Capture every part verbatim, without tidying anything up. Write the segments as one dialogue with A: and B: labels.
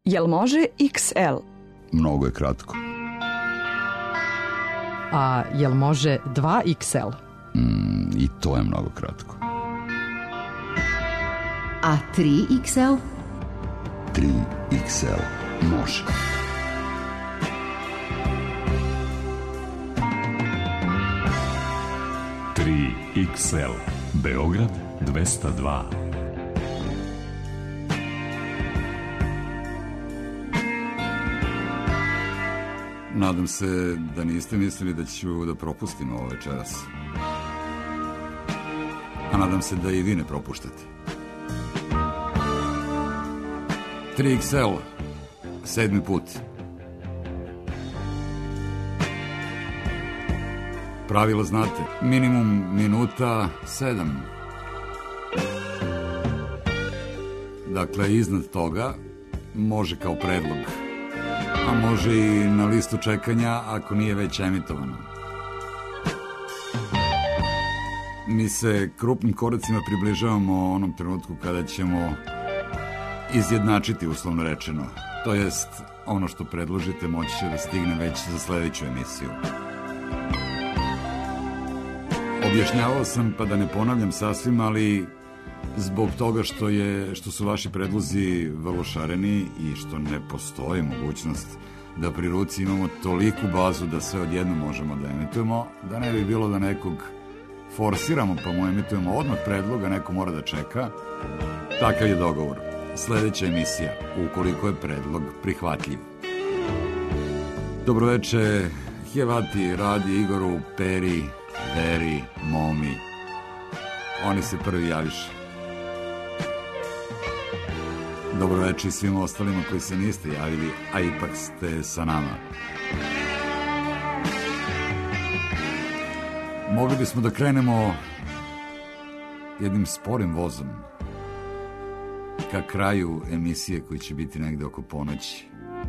A: Jel može iks el?
B: Mnogo je kratko.
C: A jel može dva iks el?
B: Mm, I to je mnogo kratko.
D: A tri iks el?
B: tri iks el može.
E: tri iks el Beograd dvesta dva.
B: Nadam se da niste mislili da ću da propustim ovo večeras. A nadam se da i vi ne propuštate. tri iks el, sedmi put. Pravilo znate, minimum minuta sedam. Dakle, iznad toga može kao predlog, a može i na listu čekanja ako nije već emitovano. Mi se krupnim koracima približavamo onom trenutku kada ćemo izjednačiti, uslovno rečeno. To jest, ono što predložite moći će da stigne već za sledeću emisiju. Objašnjavao sam, pa da ne ponavljam sasvim, ali zbog toga što, je, što su vaši predlozi vrlo šareni i što ne postoji mogućnost da pri ruci imamo toliku bazu da sve odjedno možemo da emitujemo, da ne bi bilo da nekog forsiramo pa mu emitujemo odmah predlog, a neko mora da čeka. Takav je dogovor. Sledeća emisija, ukoliko je predlog prihvatljiv. Dobroveče, Hjevati, Radi, Igoru, Peri, Veri, Momi. Oni se prvi javiše. Dobroveče i svim ostalima koji se niste javili, a ipak ste sa nama. Mogli bismo da krenemo jednim sporim vozom ka kraju emisije koji će biti negde oko ponoći.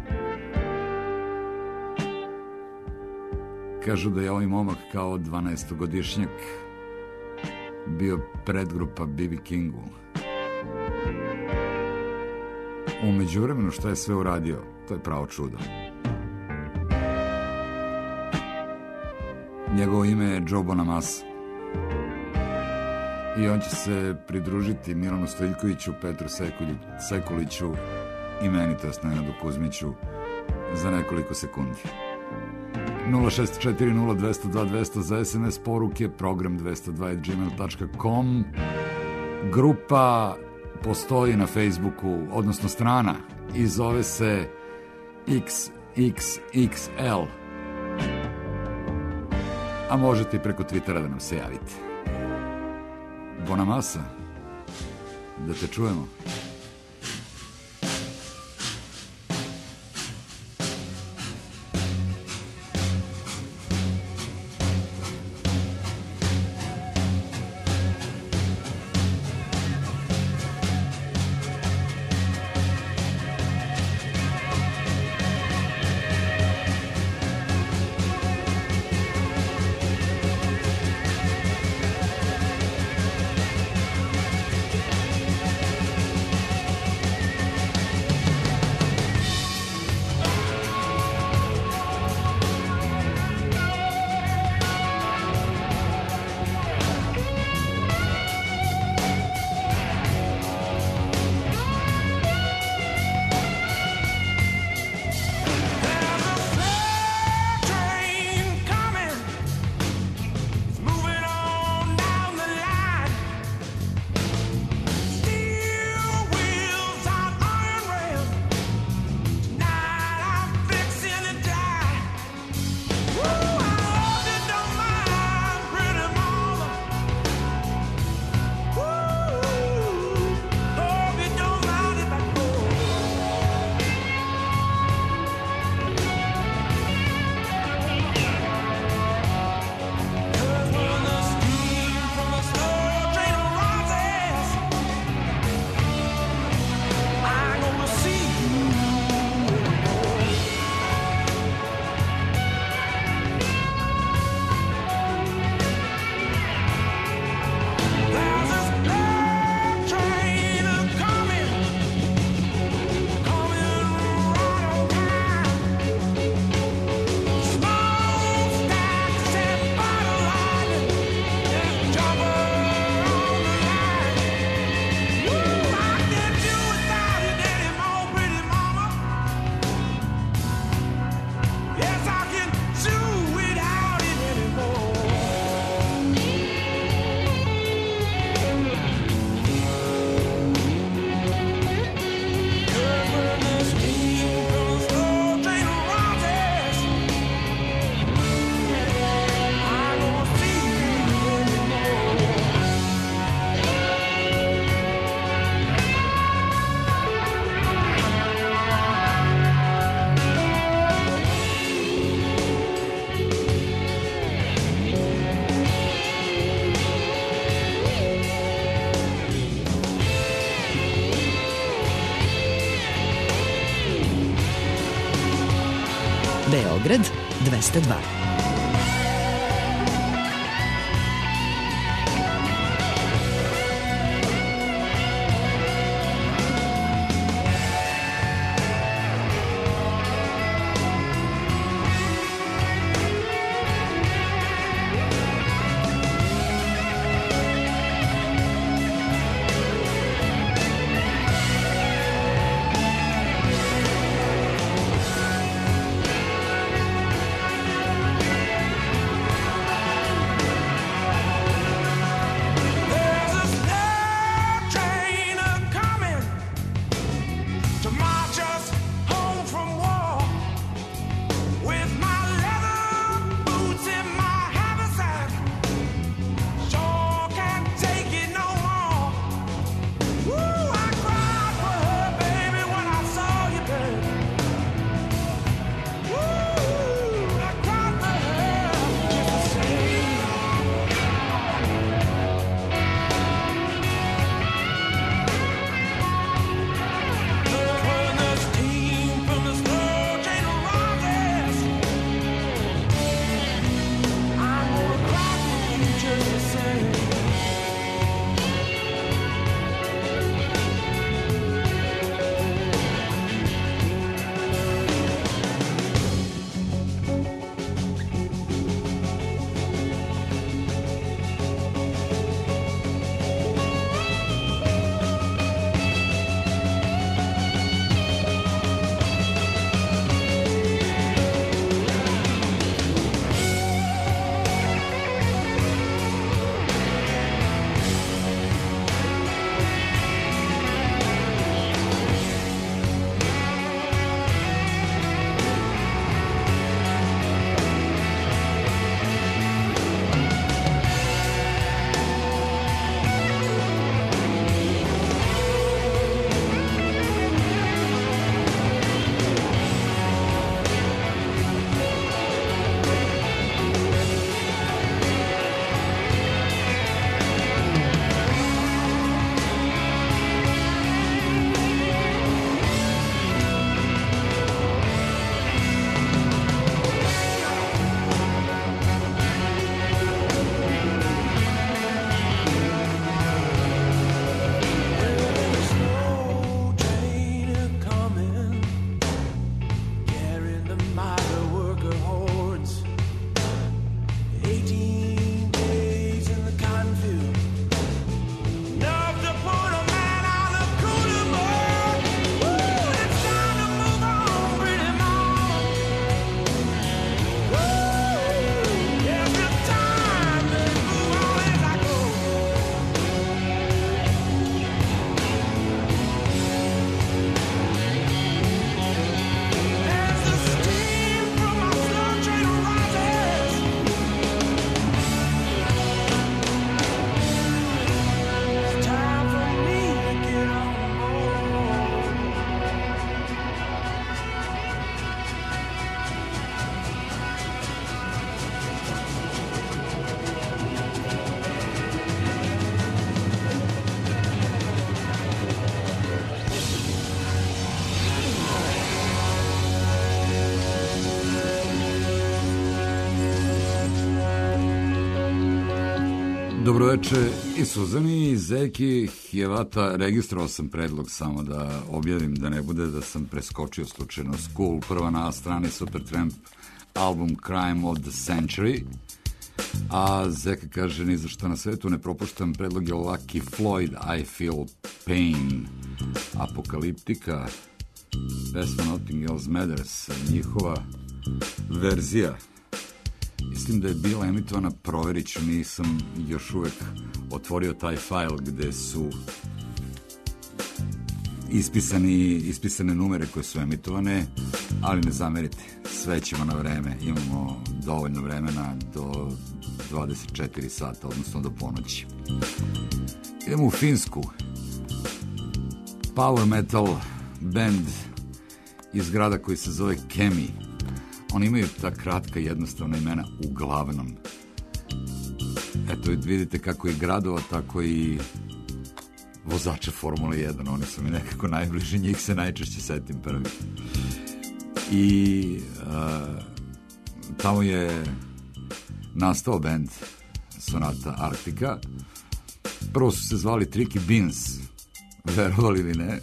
B: Kažu da je ovaj momak kao dvanaestogodišnjak bio predgrupa B B Kingu. U međuvremenu šta je sve uradio, to je pravo čudo. Njegovo ime je Joe Bonamassa i on će se pridružiti Milanu Stojiljkoviću, Petru Sekuliću i meni, to jest Nenadu Kuzmiću, za nekoliko sekundi. nula šest četiri nula dva nula dva dva nula zero za es em es poruke, program dvesta dva at gmail dot com. Grupa postoji na Facebooku, odnosno strana, i zove se iks iks iks el. A možete i preko Twittera da nam se javite. Bonamassa, da te čujemo.
A: Beograd dvesta dva.
B: Dobroveče i Suzani i Zeki Hjevata. Registrovao sam predlog, samo da objavim da ne bude da sam preskočio slučajno School, prva na strani Supertramp, album Crime of the Century. A Zeka kaže, ni za što na svetu ne propuštam predlog je Lucky Floyd, I Feel Pain. Apokaliptika, pesma Nothing Else Matters, njihova verzija. Mislim da je bila emitovana, proverit ću, nisam još uvek otvorio taj fajl gde su ispisani, ispisane numere koje su emitovane, ali ne zamerite, sve ćemo na vreme, imamo dovoljno vremena do dvadeset četiri sata, odnosno do ponoći. Idemo u Finsku. Power metal band iz grada koji se zove Kemi. Oni imaju ta kratka jednostavna imena uglavnom. Eto, vidite kako i gradova, tako i vozača Formule jedan. Oni su mi nekako najbliži, njih se najčešće setim prvi. i uh, tamo je nastao band Sonata Arctica. Prvo su se zvali Tricky Beans, verovali ili ne,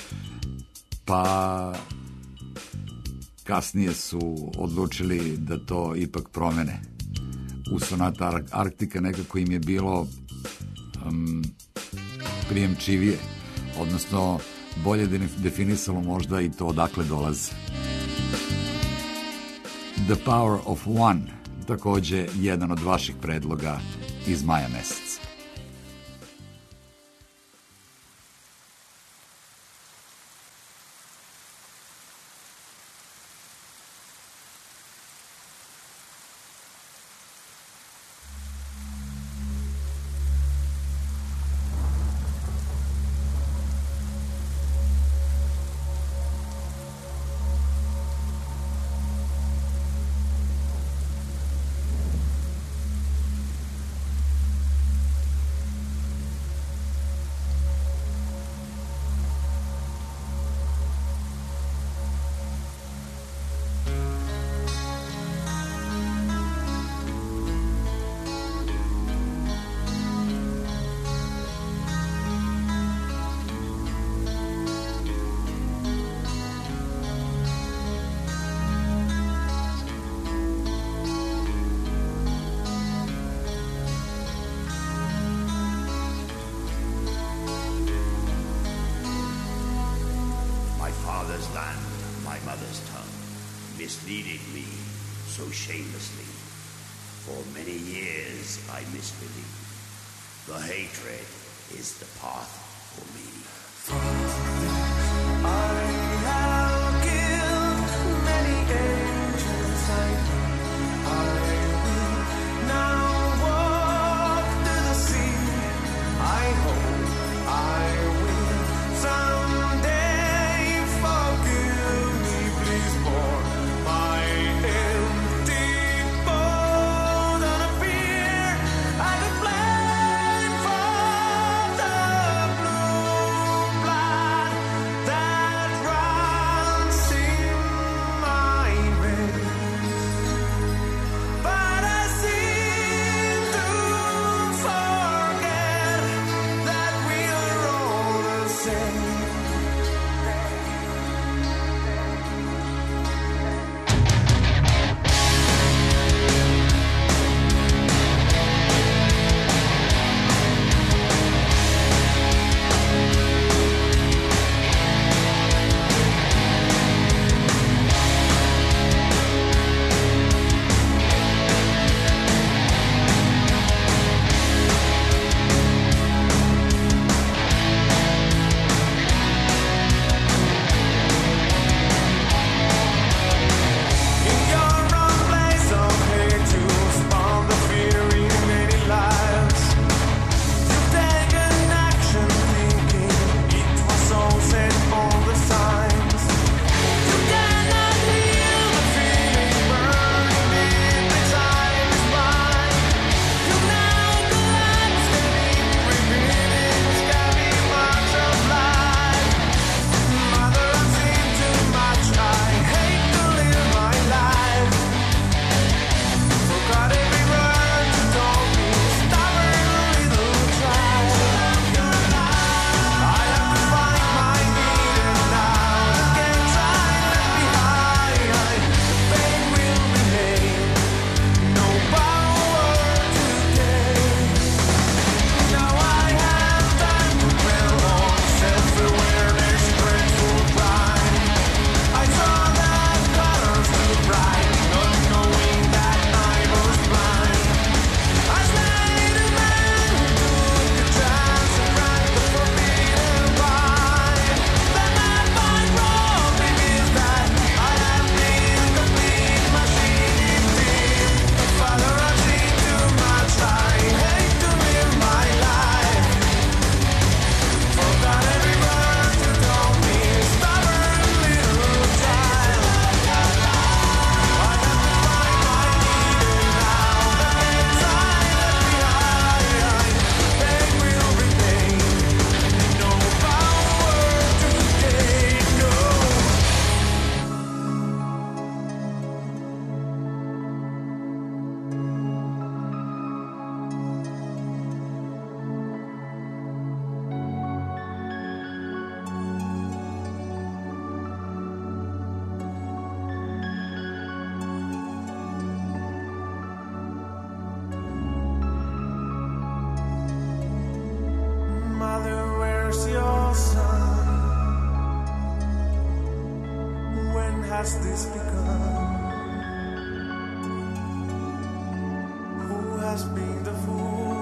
B: pa kasnije su odlučili da to ipak promene. U Sonata Arctica nekako im je bilo um, prijemčivije, odnosno bolje definisalo možda i to odakle dolaze. The Power of One, takođe jedan od vaših predloga iz maja meseca.
F: Misleading me so shamelessly. For many years I misbelieved. The hatred is the path for me. I have killed many angels. I I will now walk to the sea. I hope I will someday forgive me, please, for my empty boat on a pier. I could blame for the blue blood that
G: When has this begun? Who has been the fool?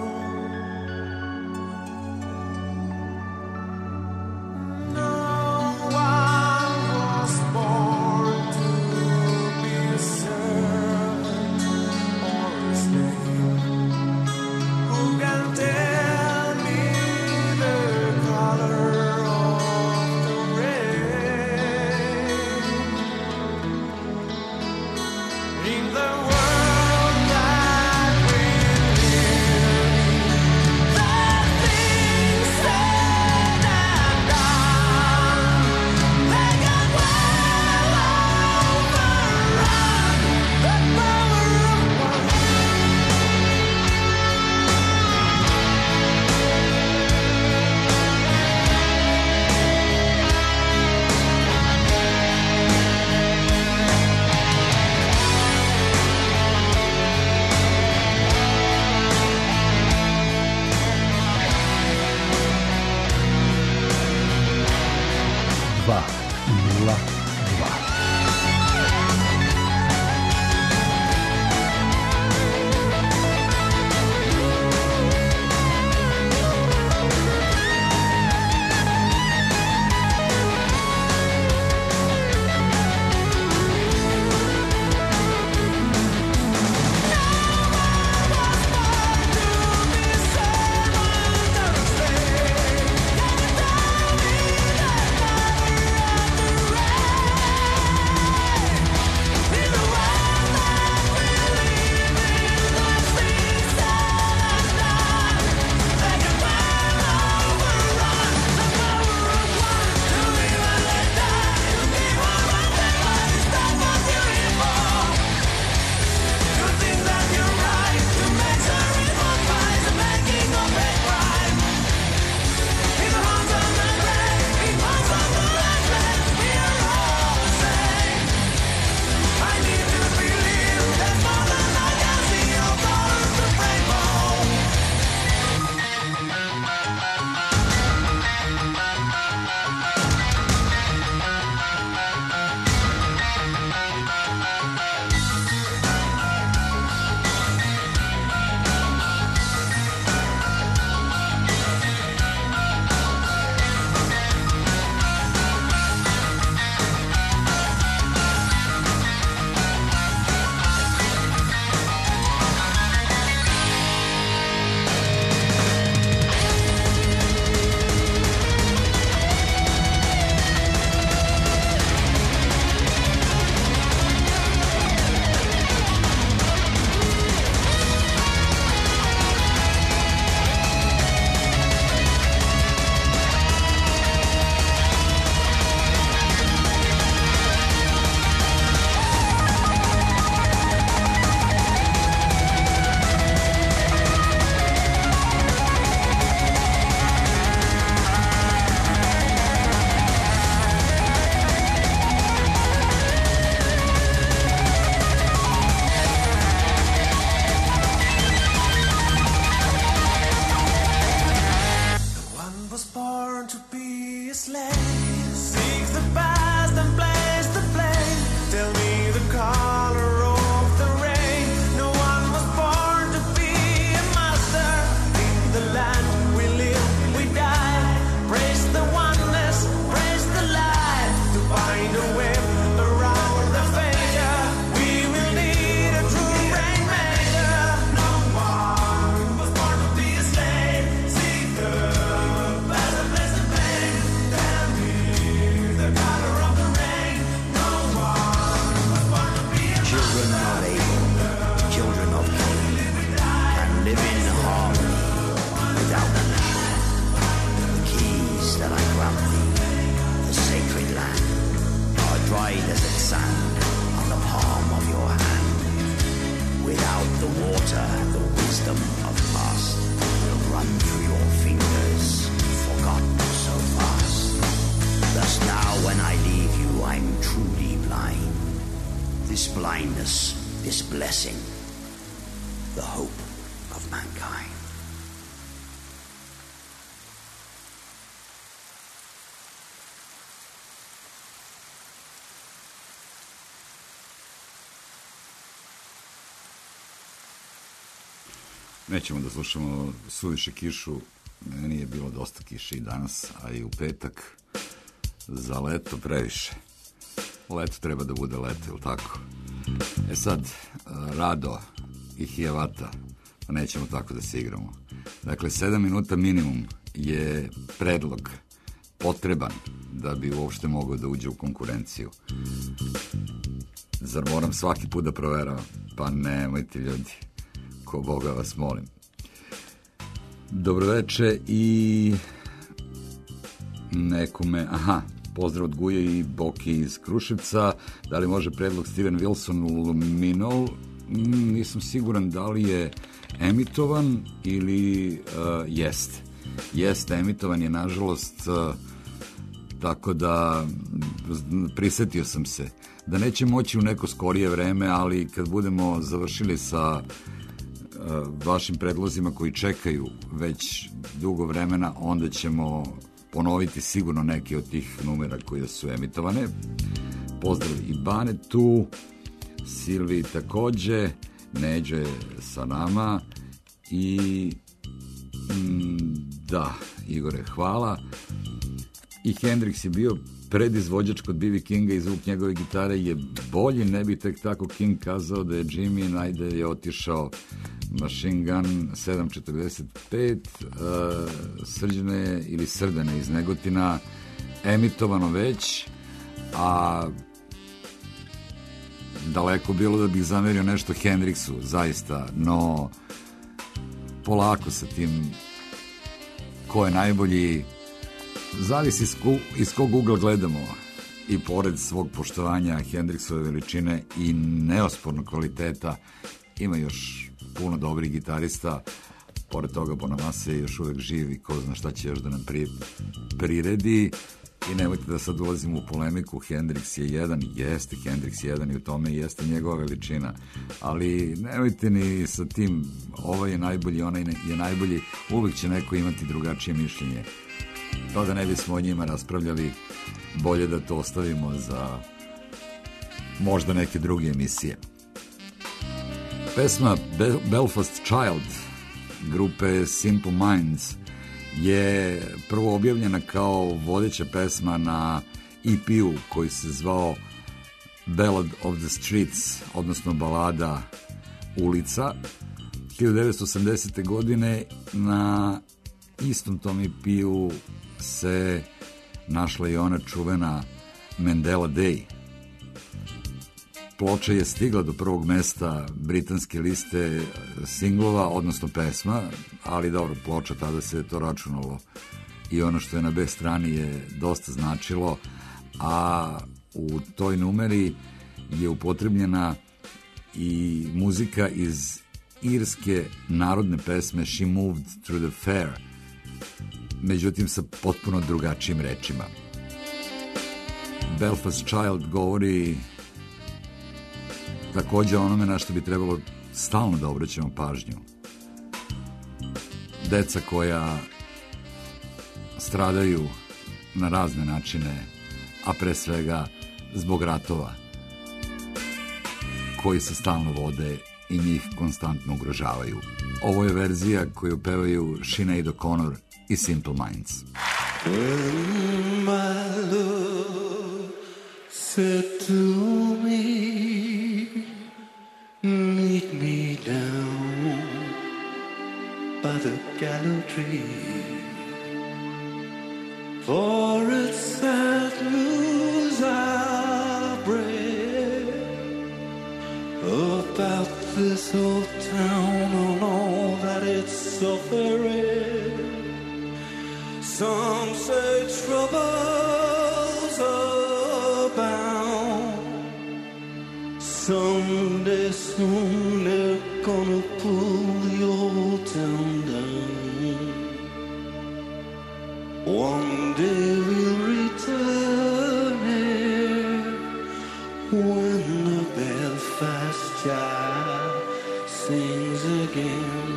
B: Nećemo da slušamo suviše kišu, meni je bilo dosta kiše i danas, a i u petak. Za leto previše. Leto treba da bude leto, ili tako? E sad, Rado i Hijavata, pa nećemo tako da se igramo. Dakle, sedam minuta minimum je predlog potreban da bi uopšte mogao da uđe u konkurenciju. Zar moram svaki put da proveravam? Pa nemojte, ljudi, ko Boga vas molim. Dobroveče i nekome, aha, pozdrav od Guje i Boki iz Kruševca. Da li može predlog Steven Wilson Luminol? Nisam siguran da li je emitovan ili uh, jest. Jest, emitovan je, nažalost, uh, tako da prisetio sam se da neće moći u neko skorije vreme, ali kad budemo završili sa uh, vašim predlozima koji čekaju već dugo vremena, onda ćemo ponoviti sigurno neke od tih numera koje su emitovane. Pozdrav i Banetu, Silvi takođe, Neđo je sa nama i mm, da, Igore, hvala. I Hendrix je bio predizvođač kod B B Kinga i zvuk njegove gitare je bolji, ne bi tek tako King kazao da je Jimmy, najde je otišao Machine Gun sedam četrdeset pet, uh, Srđane ili Srdane iz Negotina, emitovano već, a daleko bilo da bih zamerio nešto Hendrixu, zaista, no polako sa tim ko je najbolji, zavisi iz, iz kog ugla gledamo i pored svog poštovanja Hendrixove veličine i neospornog kvaliteta ima još puno dobrih gitarista. Pored toga Bonamassa je još uvek živ i ko zna šta će još da nam pri, priredi. I nemojte da sad ulazimo u polemiku, Hendrix je jedan, jeste Hendrix jedan i u tome jeste njegova veličina, ali nemojte ni sa tim, ovaj je najbolji, onaj je najbolji, uvek će neko imati drugačije mišljenje. To da ne bismo o njima raspravljali, bolje da to ostavimo za možda neke druge emisije. Pesma Be- Belfast Child grupe Simple Minds je prvo objavljena kao vodeća pesma na E P-u koji se zvao Ballad of the Streets, odnosno balada ulica. hiljadu devetsto osamdesete. godine na istom tom E P-u se našla i ona čuvena Mandela Day. Ploča je stigla do prvog mesta britanske liste singlova, odnosno pesma, ali dobro, ploča, tada se to računalo i ono što je na B strani je dosta značilo, a u toj numeri je upotrebljena i muzika iz irske narodne pesme She Moved Through the Fair, međutim sa potpuno drugačijim rečima. Belfast Child govori takođe onome na što bi trebalo stalno da obraćamo pažnju. Deca koja stradaju na razne načine, a pre svega zbog ratova koji se stalno vode i njih konstantno ugrožavaju. Ovo je verzija koju pevaju Sinead O'Connor i Simple Minds.
G: When my love said to me, meet me down by the gallery, for it's sad news I bring about this old town and all that it's suffering. Some say troubles abound. Someday soon they're gonna pull the old town down. One day we'll return here when the Belfast child sings again.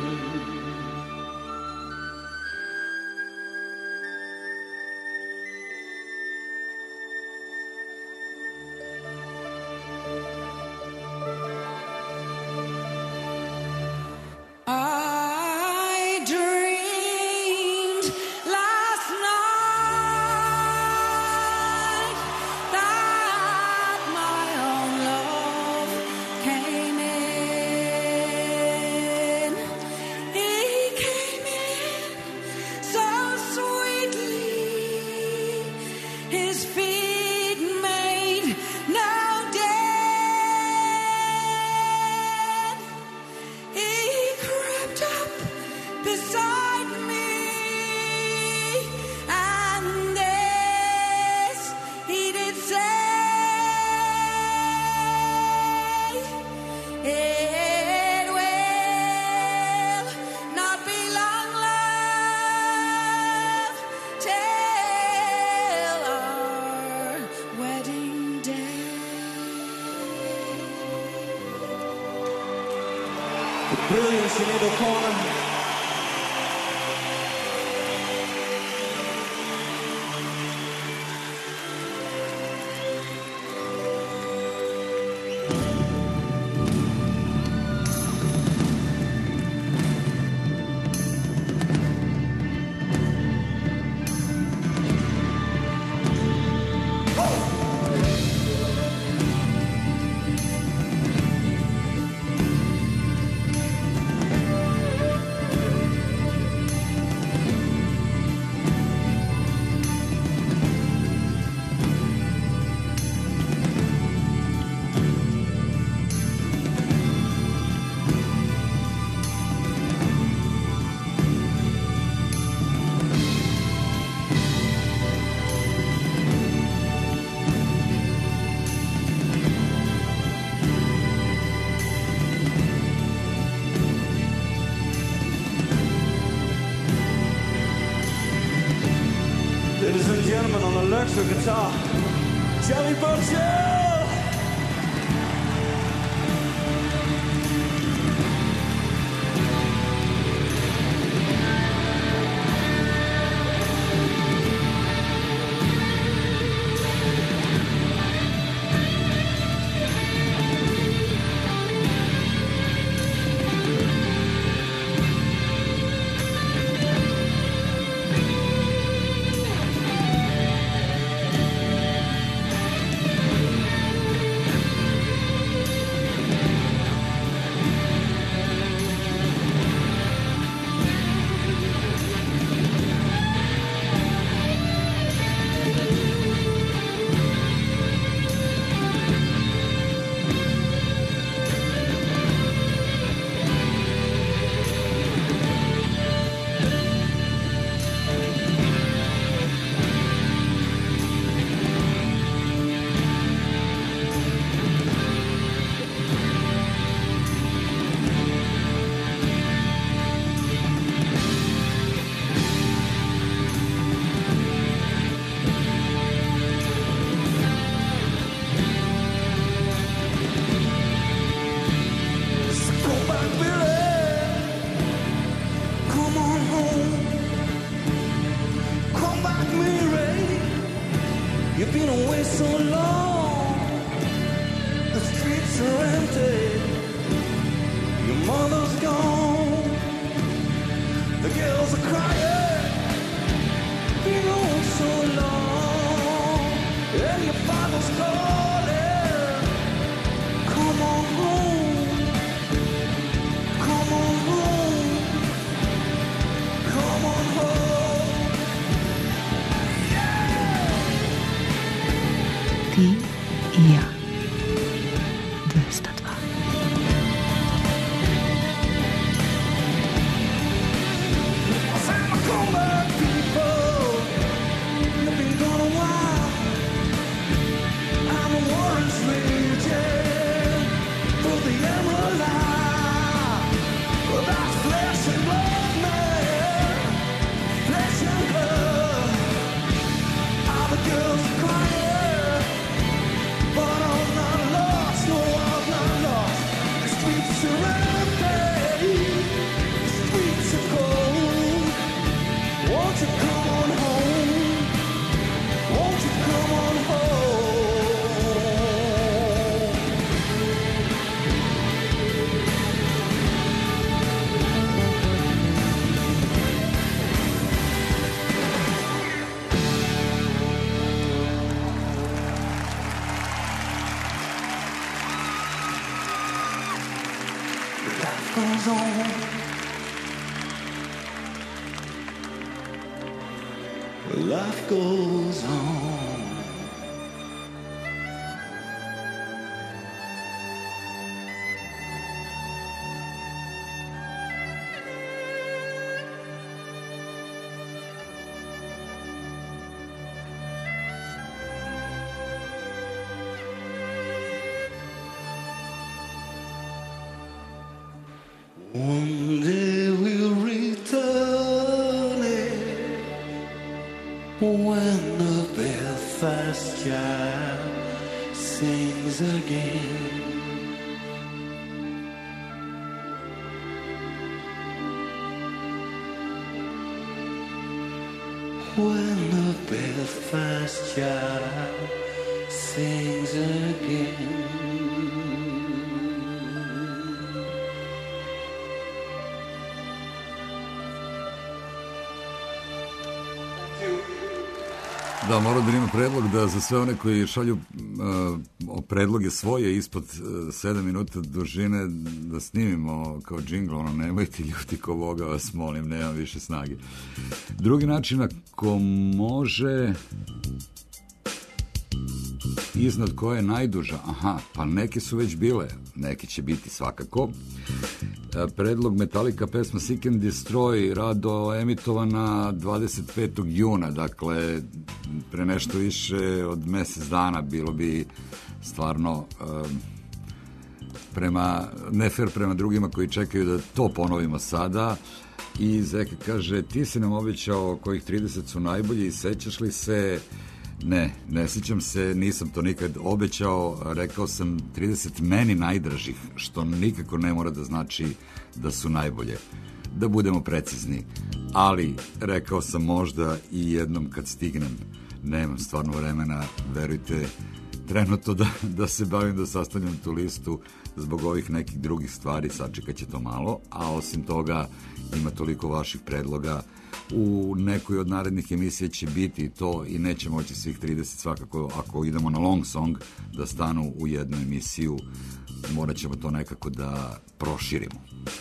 G: I Brilliance in either corner. Electric guitar, Jelly Butcher. Life goes on. One day we'll return it when the Belfast child sings again. when the Belfast child sings again.
B: Da, moram da ima predlog da za sve one koji šalju uh, predloge svoje ispod uh, sedam minuta dužine da snimimo kao džingl, ono, nemojte ljuti ko Boga vas molim, nemam više snage. Drugi način, ako može, iznad koje je najduža, aha, pa neke su već bile, neke će biti svakako. Predlog Metallica pesma Seek and Destroy, rado emitovana dvadeset petog juna, dakle pre nešto više od mesec dana, bilo bi stvarno um, prema, ne fair prema drugima koji čekaju da to ponovimo sada. I Zeka kaže, ti si nam obećao kojih trideset su najbolji i sećaš li se? Ne, ne sjećam se, nisam to nikad obećao, rekao sam trideset meni najdražih, što nikako ne mora da znači da su najbolje. Da budemo precizni, ali rekao sam možda i jednom kad stignem, nemam stvarno vremena, verujte, trenutno da, da se bavim da sastavljam tu listu zbog ovih nekih drugih stvari, sačekat će to malo, a osim toga ima toliko vaših predloga. U nekoj od narednih emisija će biti to i neće moći svih trideset svakako, ako idemo na long song, da stanu u jednu emisiju, morat ćemo to nekako da proširimo.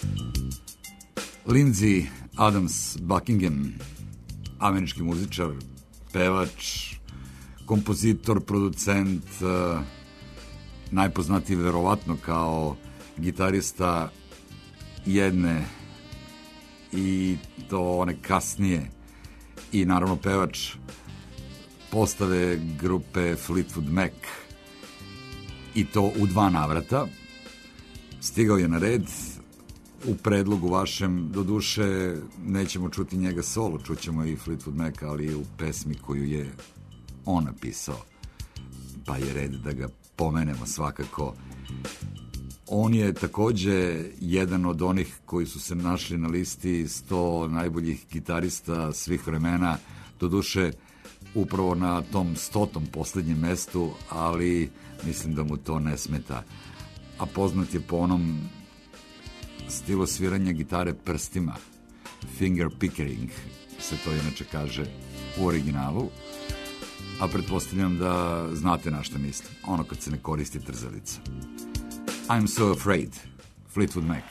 B: Lindsay Adams Buckingham, američki muzičar, pevač, kompozitor, producent, uh, najpoznatiji verovatno kao gitarista jedne i to one kasnije i naravno pevač postave grupe Fleetwood Mac, i to u dva navrata. Stigao je na red u predlogu vašem, do duše nećemo čuti njega solo, čućemo i Fleetwood Mac, ali u pesmi koju je on napisao, pa je red da ga pomenemo svakako. On je takođe jedan od onih koji su se našli na listi sto najboljih gitarista svih vremena, doduše upravo na tom stotom poslednjem mestu, ali mislim da mu to ne smeta. A poznat je po onom stilu sviranja gitare prstima, finger picking se to inače kaže u originalu, a pretpostavljam da znate na što mislim, ono kad se ne koristi trzalica. I'm So Afraid, Fleetwood Mac.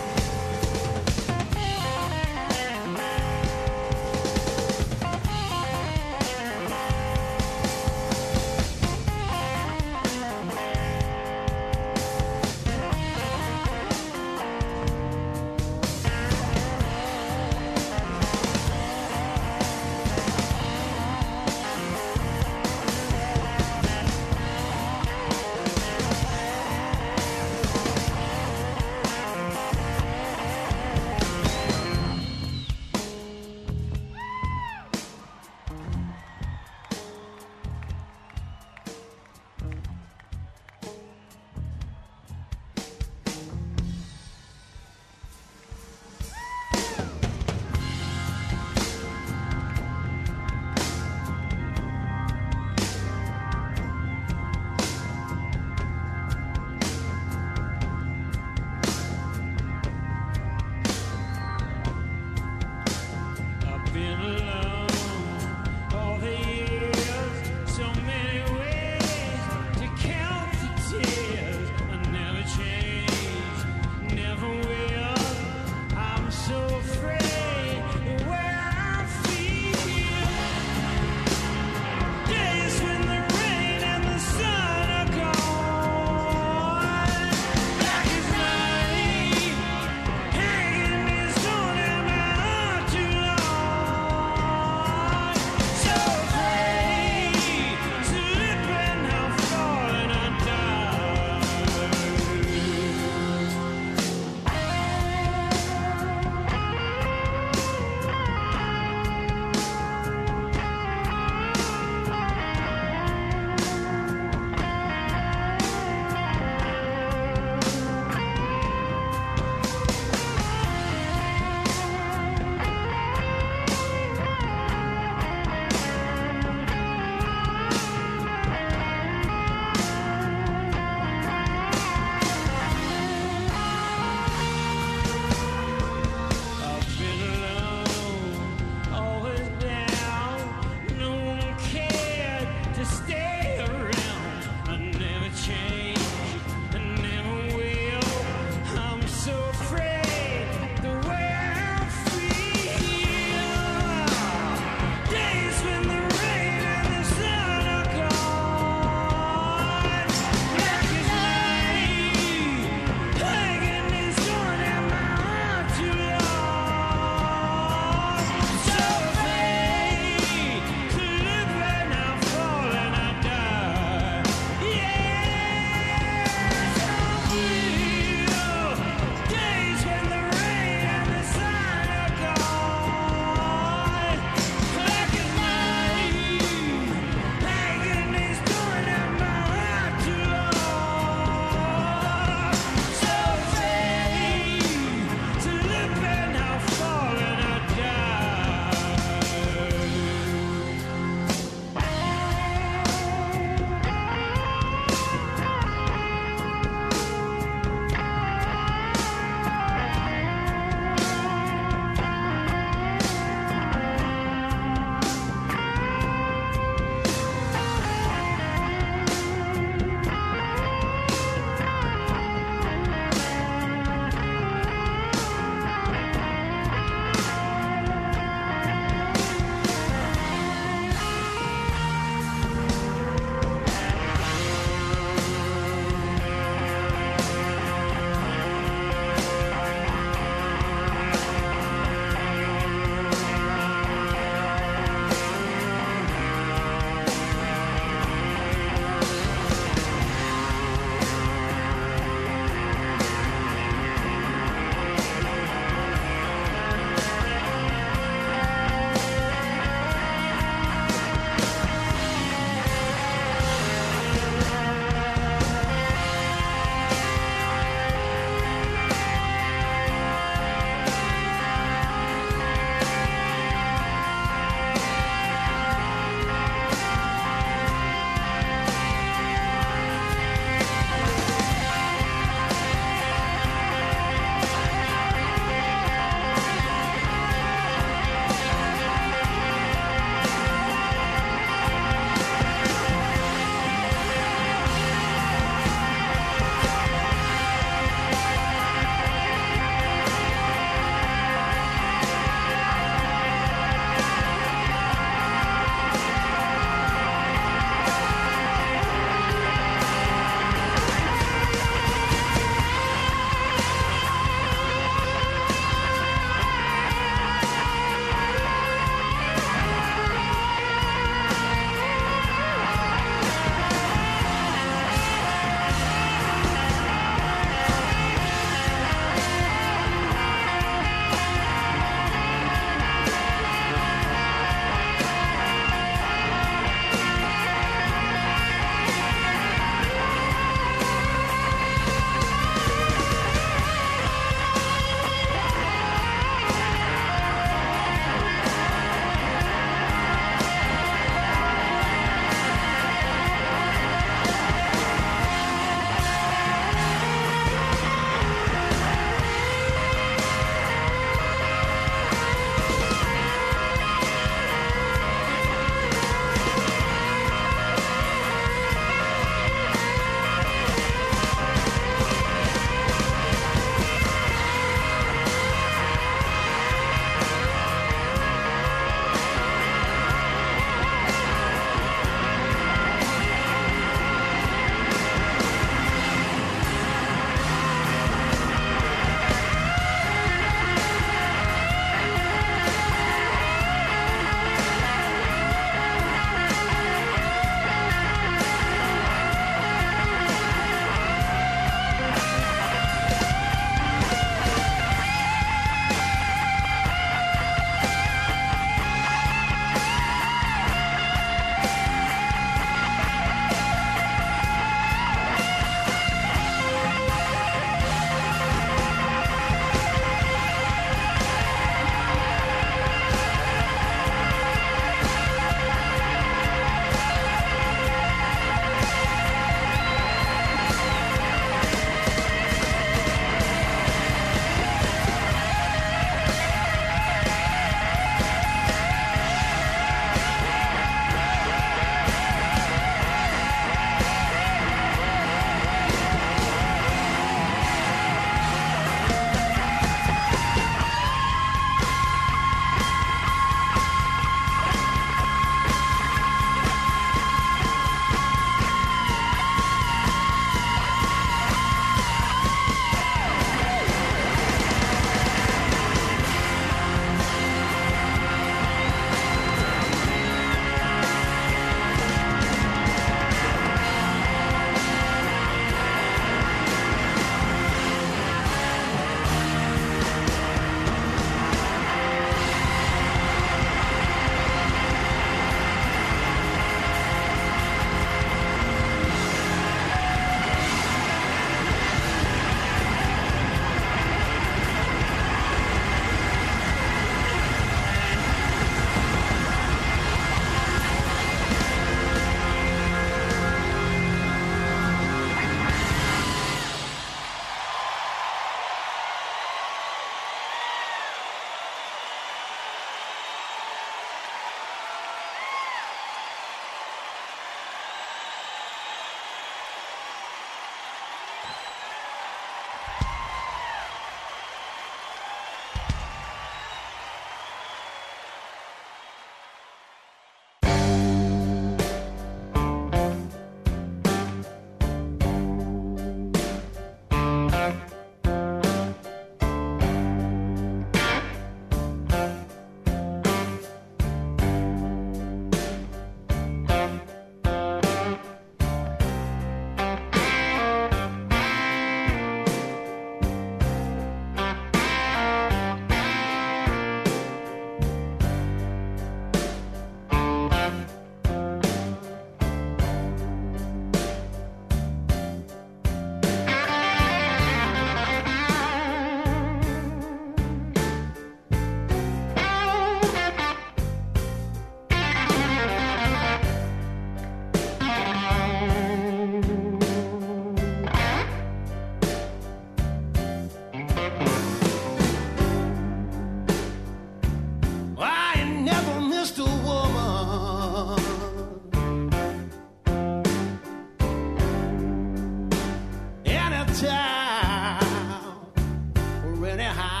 G: town or anyhow.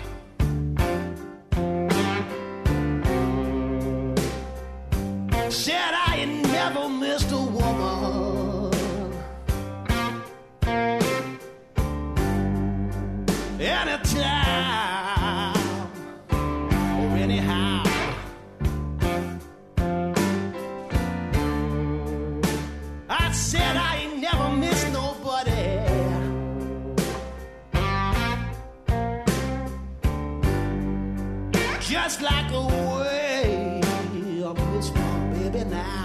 G: Said I ain't never missed a woman. Anytime or anyhow. I said I ain't never missed nobody. Just like a way I miss my baby now.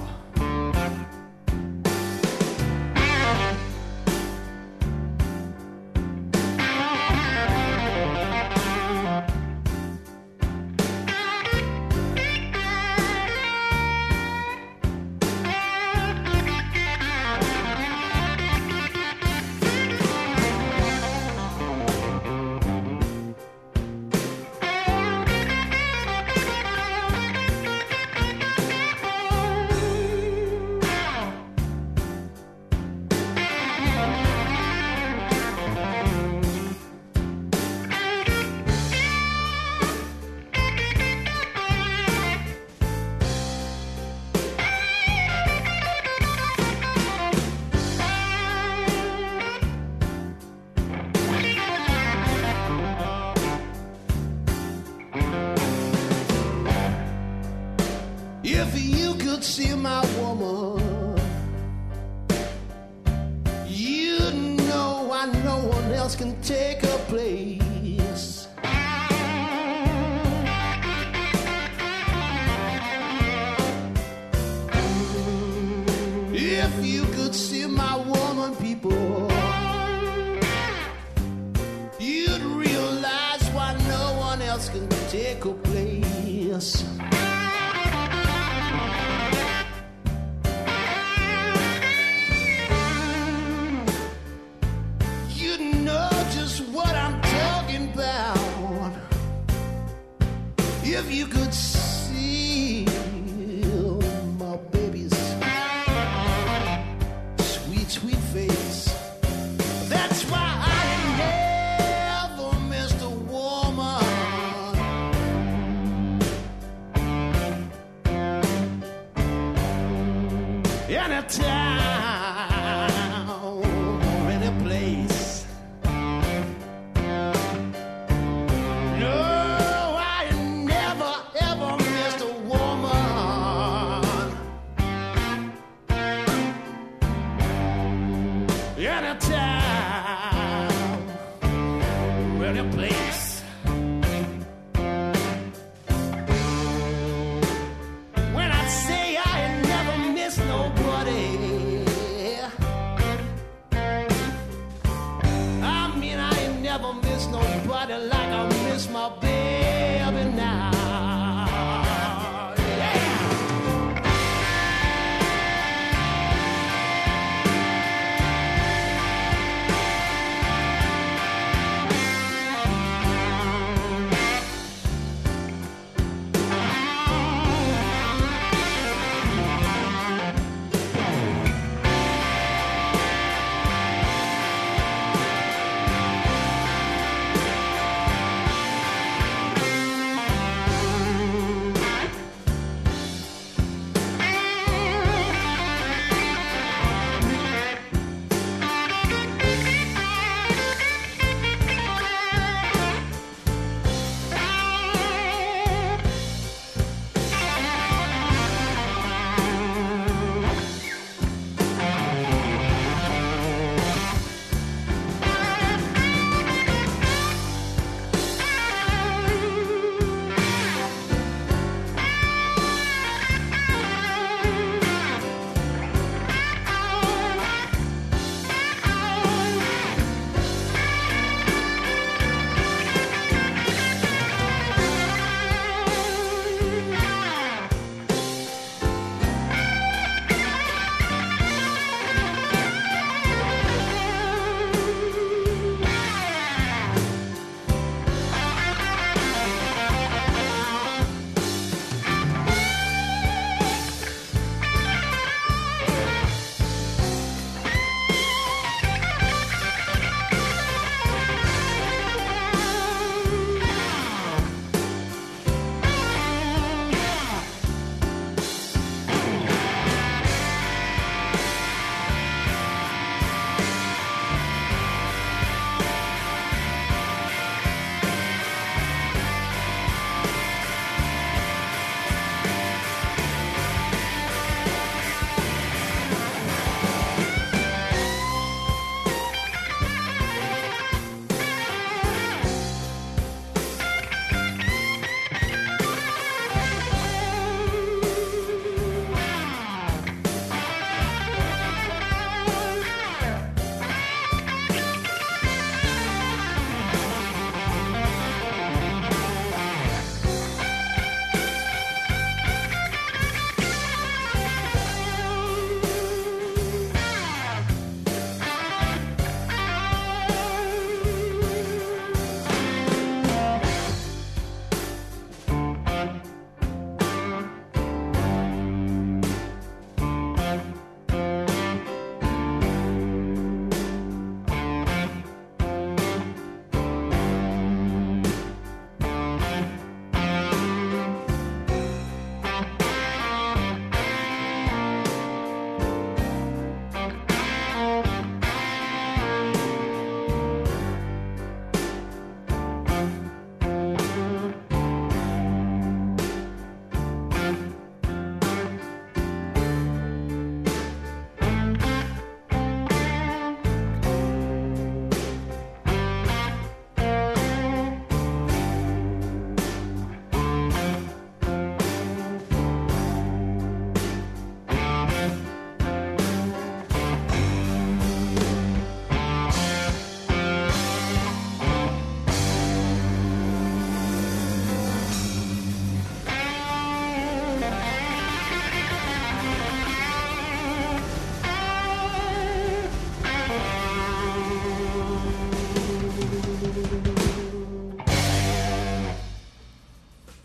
G: If you could see my woman, you'd know I no one else can take her place. If you could see my woman, people, you'd realize why no one else can take her place. If you could see my baby's sweet, sweet face, that's why I never missed a woman. Anytime or any place. Like I miss my baby now.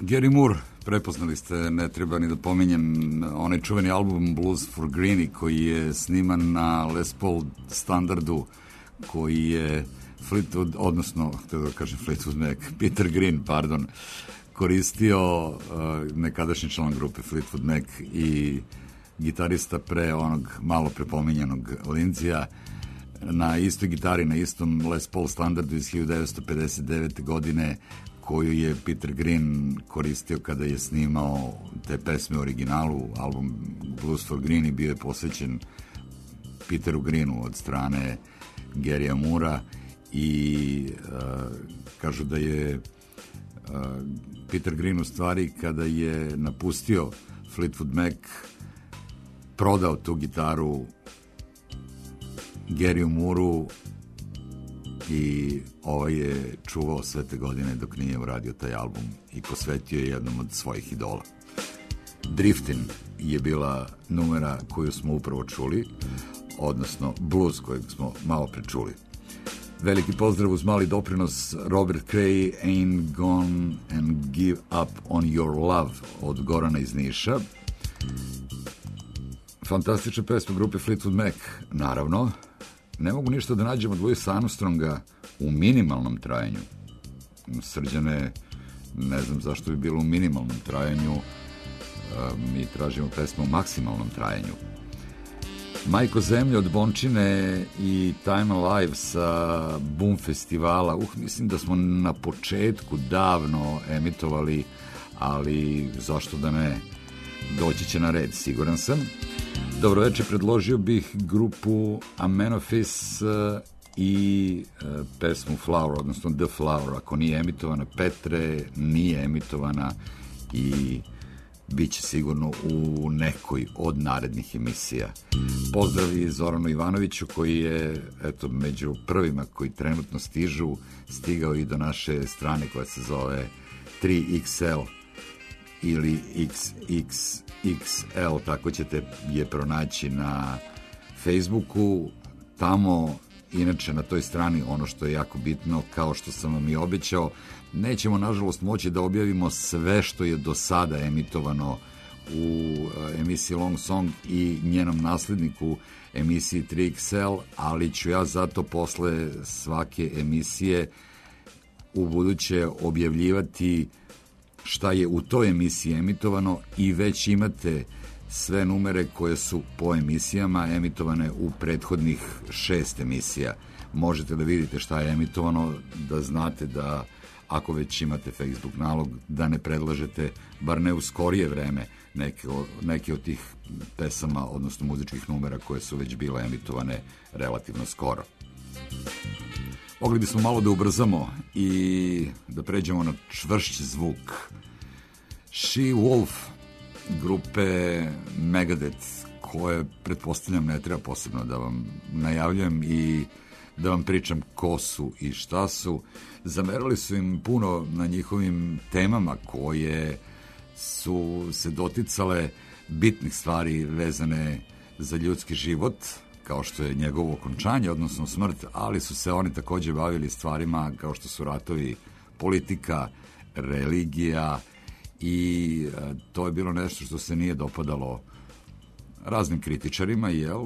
B: Gary Moore, prepoznali ste, ne treba ni da pominjem, onaj čuveni album Blues for Greenie koji je sniman na Les Paul standardu, koji je Fleetwood, odnosno, htio da kažem Fleetwood Mac, Peter Green, pardon, koristio uh, nekadašnji član grupe Fleetwood Mac i gitarista pre onog malo prepominjanog Lindsaya na istoj gitari, na istom Les Paul standardu iz hiljadu devetsto pedeset devete. godine, koju je Peter Green koristio kada je snimao te pesme u originalu. Album Blues for Greenie bio je posvećen Peteru Greenu od strane Garya Moorea i uh, kažu da je uh, Peter Green u stvari kada je napustio Fleetwood Mac prodao tu gitaru Garyu Mooreu i ovaj je čuvao sve te godine dok nije uradio taj album i posvetio je jednom od svojih idola. Driftin je bila numera koju smo upravo čuli, odnosno blues kojeg smo malo prečuli. Veliki pozdrav uz mali doprinos Robert Cray, Ain't Gone and Give Up on Your Love od Gorana iz Niša. Fantastična pesma grupe Fleetwood Mac, naravno. Ne mogu ništa da nađem od Louisa Armstronga u minimalnom trajanju. Srđane, ne znam zašto bi bilo u minimalnom trajanju, mi tražimo pesmu u maksimalnom trajanju. Majko zemlje od Bončine i Time Alive sa Boom festivala. Uh, mislim da smo na početku davno emitovali, ali zašto da ne, doći će na red, siguran sam. Dobro večer, predložio bih grupu Amenofis i pesmu Flower, odnosno The Flower. Ako nije emitovana, Petre, nije emitovana i bit će sigurno u nekoj od narednih emisija. Pozdrav i Zoranu Ivanoviću koji je eto, među prvima koji trenutno stižu, stigao i do naše strane koja se zove tri iks el ili iks iks iks el, tako ćete je pronaći na Facebooku. Tamo, inače na toj strani, ono što je jako bitno, kao što sam vam i obećao, nećemo nažalost moći da objavimo sve što je do sada emitovano u emisiji Long Song i njenom nasledniku emisiji tri iks el, ali ću ja zato posle svake emisije u buduće objavljivati šta je u toj emisiji emitovano i već imate sve numere koje su po emisijama emitovane u prethodnih šest emisija. Možete da vidite šta je emitovano, da znate da ako već imate Facebook nalog, da ne predlažete, bar ne u skorije vreme, neke, neke od tih pesama, odnosno muzičkih numera koje su već bile emitovane relativno skoro. Mogli bismo malo da ubrzamo i da pređemo na čvršći zvuk. She Wolf grupe Megadeth, koje pretpostavljam ne treba posebno da vam najavljujem i da vam pričam ko su i šta su. Zamerali su im puno na njihovim temama koje su se doticale bitnih stvari vezane za ljudski život, kao što je njegovo okončanje, odnosno smrt, ali su se oni takođe bavili stvarima kao što su ratovi, politika, religija i to je bilo nešto što se nije dopadalo raznim kritičarima, jel?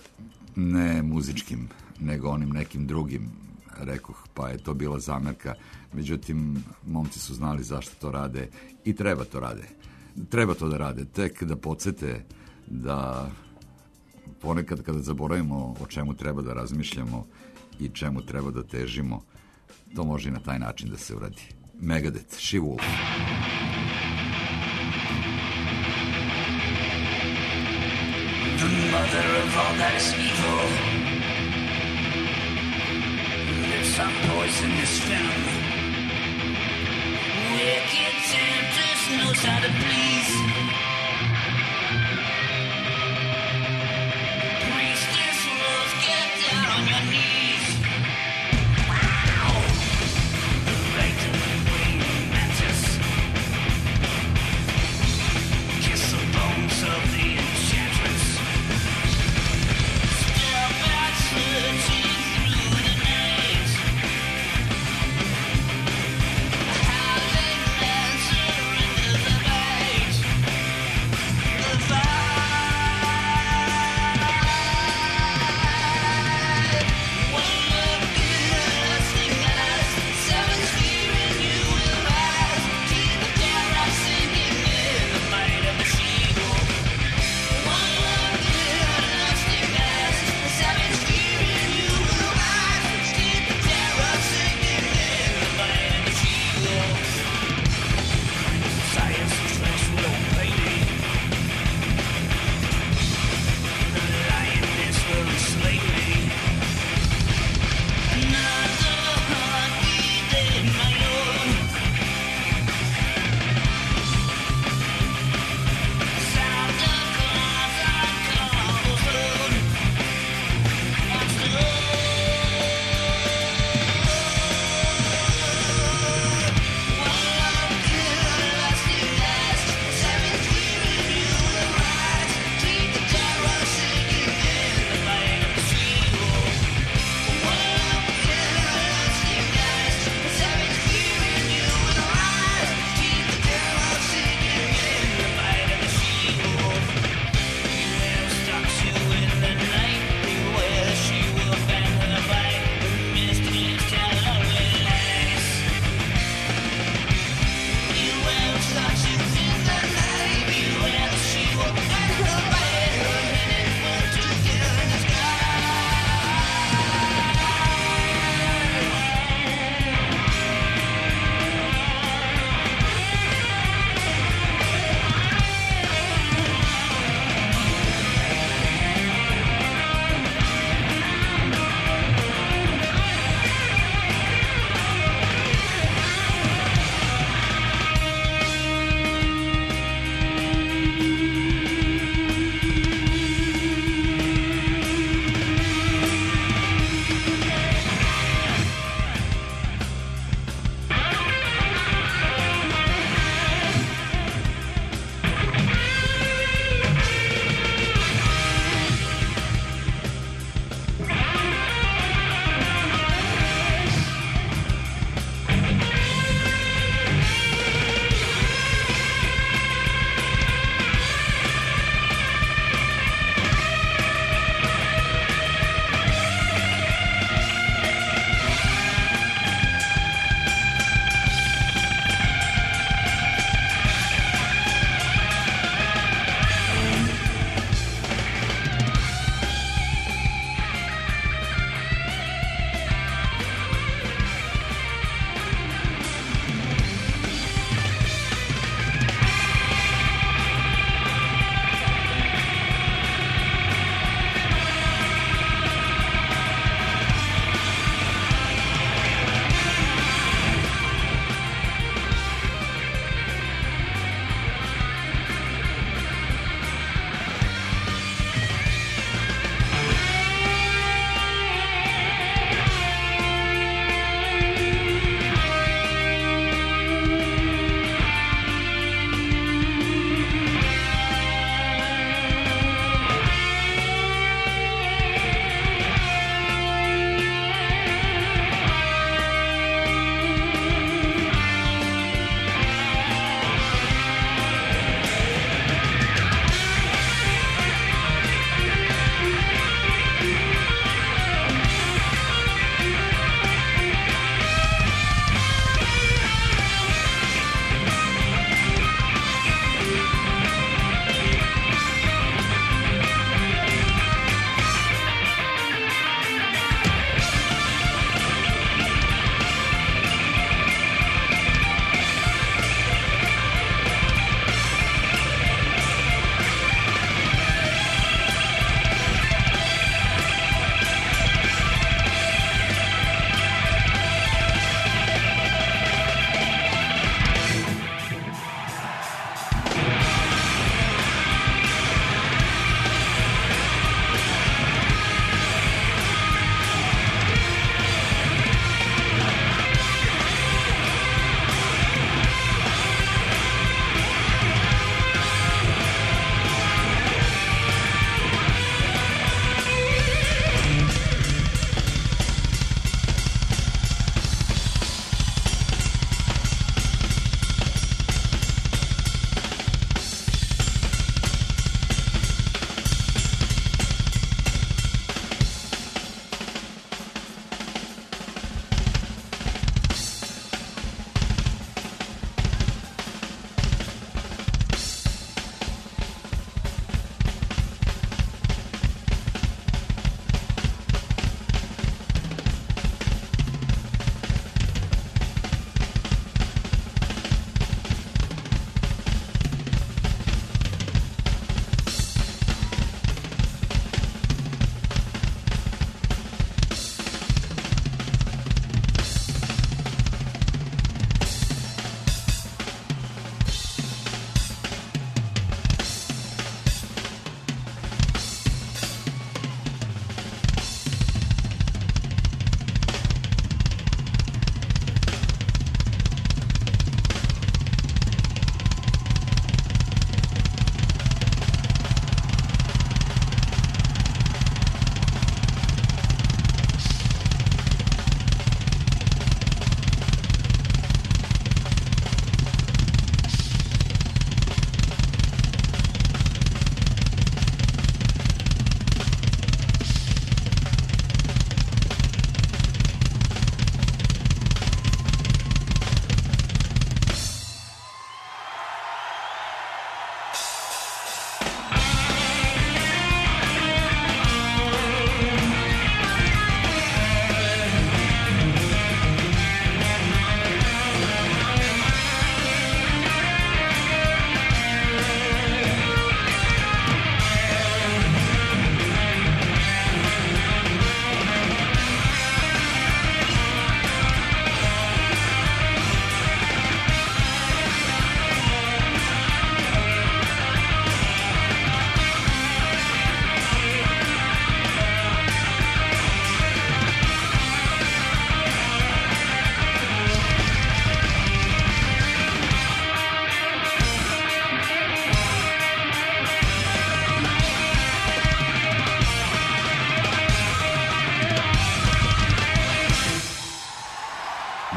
B: Ne muzičkim, nego onim nekim drugim, rekoh, pa je to bila zamerka. Međutim, momci su znali zašto to rade i treba to rade. Treba to da rade, tek da podsete da ponekad kada zaboravimo o čemu treba da razmišljamo i čemu treba da težimo, to može i na taj način da se uradi. Megadeth, She Wolf.
H: The mother of all that is evil lives on poisonous venom. Wicked temptress knows how to please. Priestess rules, get down on your knees. Wow! The rate of the winged mantis. Kiss the bones of the enchantress. Step out searching through the night. Howling lancer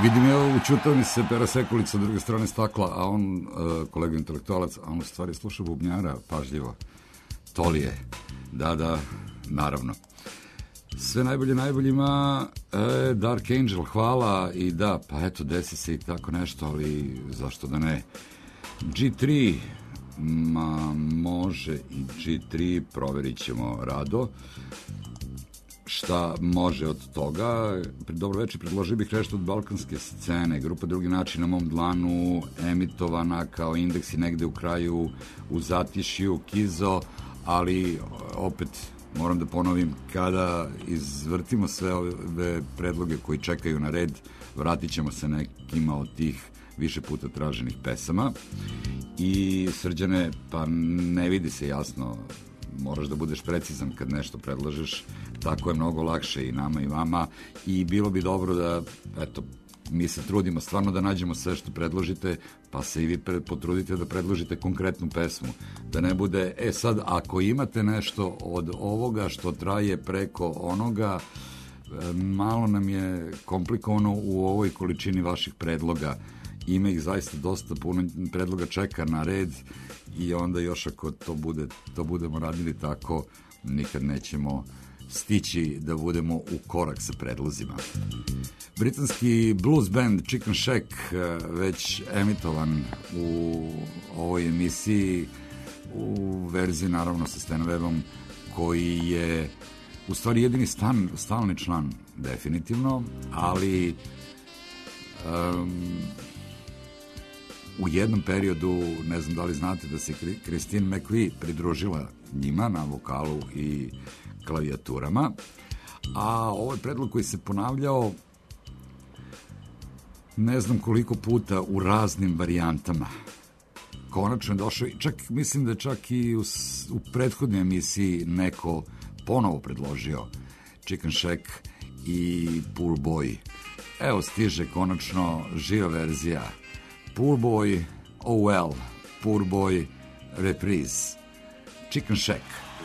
B: Vidim, evo, učutao mi se Pera Sekulić sa druge strane stakla, a on, uh, kolega intelektualac, a on u stvari sluša bubnjara pažljivo. Tolije. Da, da, naravno. Sve najbolje najboljima, e, Dark Angel, hvala, i da, pa eto, desi se i tako nešto, ali zašto da ne. G tri, ma može i G tri, proverit ćemo rado. Šta može od toga? Dobro večer, predložio bih nešto od balkanske scene. Grupa Drugi način na mom dlanu, emitovana kao indeksi negde u kraju, u Zatišju, Kizo, ali opet moram da ponovim, kada izvrtimo sve ove predloge koji čekaju na red, vratit ćemo se nekima od tih više puta traženih pesama. I Srđane, pa ne vidi se jasno, moraš da budeš precizan kad nešto predlažeš, tako je mnogo lakše i nama i vama, i bilo bi dobro da, eto, mi se trudimo stvarno da nađemo sve što predložite, pa se i vi potrudite da predložite konkretnu pesmu, da ne bude, e sad, ako imate nešto od ovoga što traje preko onoga, malo nam je komplikovano u ovoj količini vaših predloga. Ima ih zaista dosta, puno predloga čeka na red, i onda još ako to, bude, to budemo radili tako, nikad nećemo stići da budemo u korak sa predlozima. Britanski blues band Chicken Shack, već emitovan u ovoj emisiji u verziji naravno sa Stan Webom, koji je u stvari jedini stan, stalni član definitivno, ali um, u jednom periodu, ne znam da li znate, da se Christine McVie pridružila njima na vokalu i klavijaturama, a ovaj predlog koji se ponavljao ne znam koliko puta u raznim varijantama, konačno je došao, čak mislim da čak i u, u prethodnoj emisiji neko ponovo predložio Chicken Shack i Poor Boy. Evo stiže konačno živa verzija Poor Boy, oh well, Poor Boy reprise, Chicken Shack.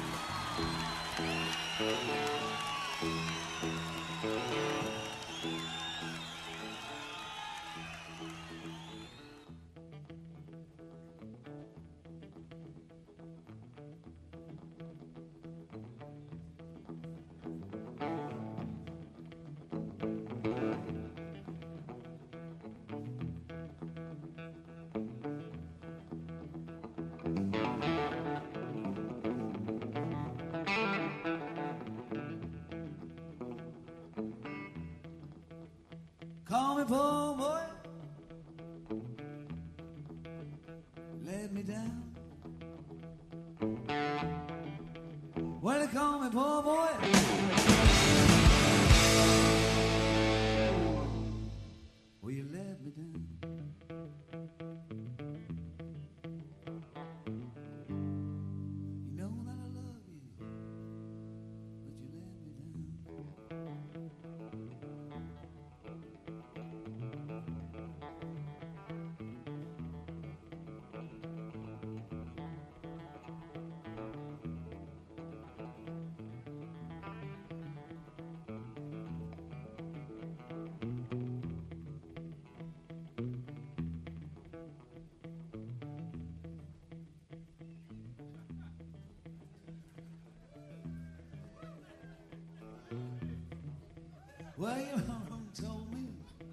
I: Call me poor boy, let me down. Well, they call me poor boy, will you let me down? You know that I love you, but you let me down. Well, your mom told me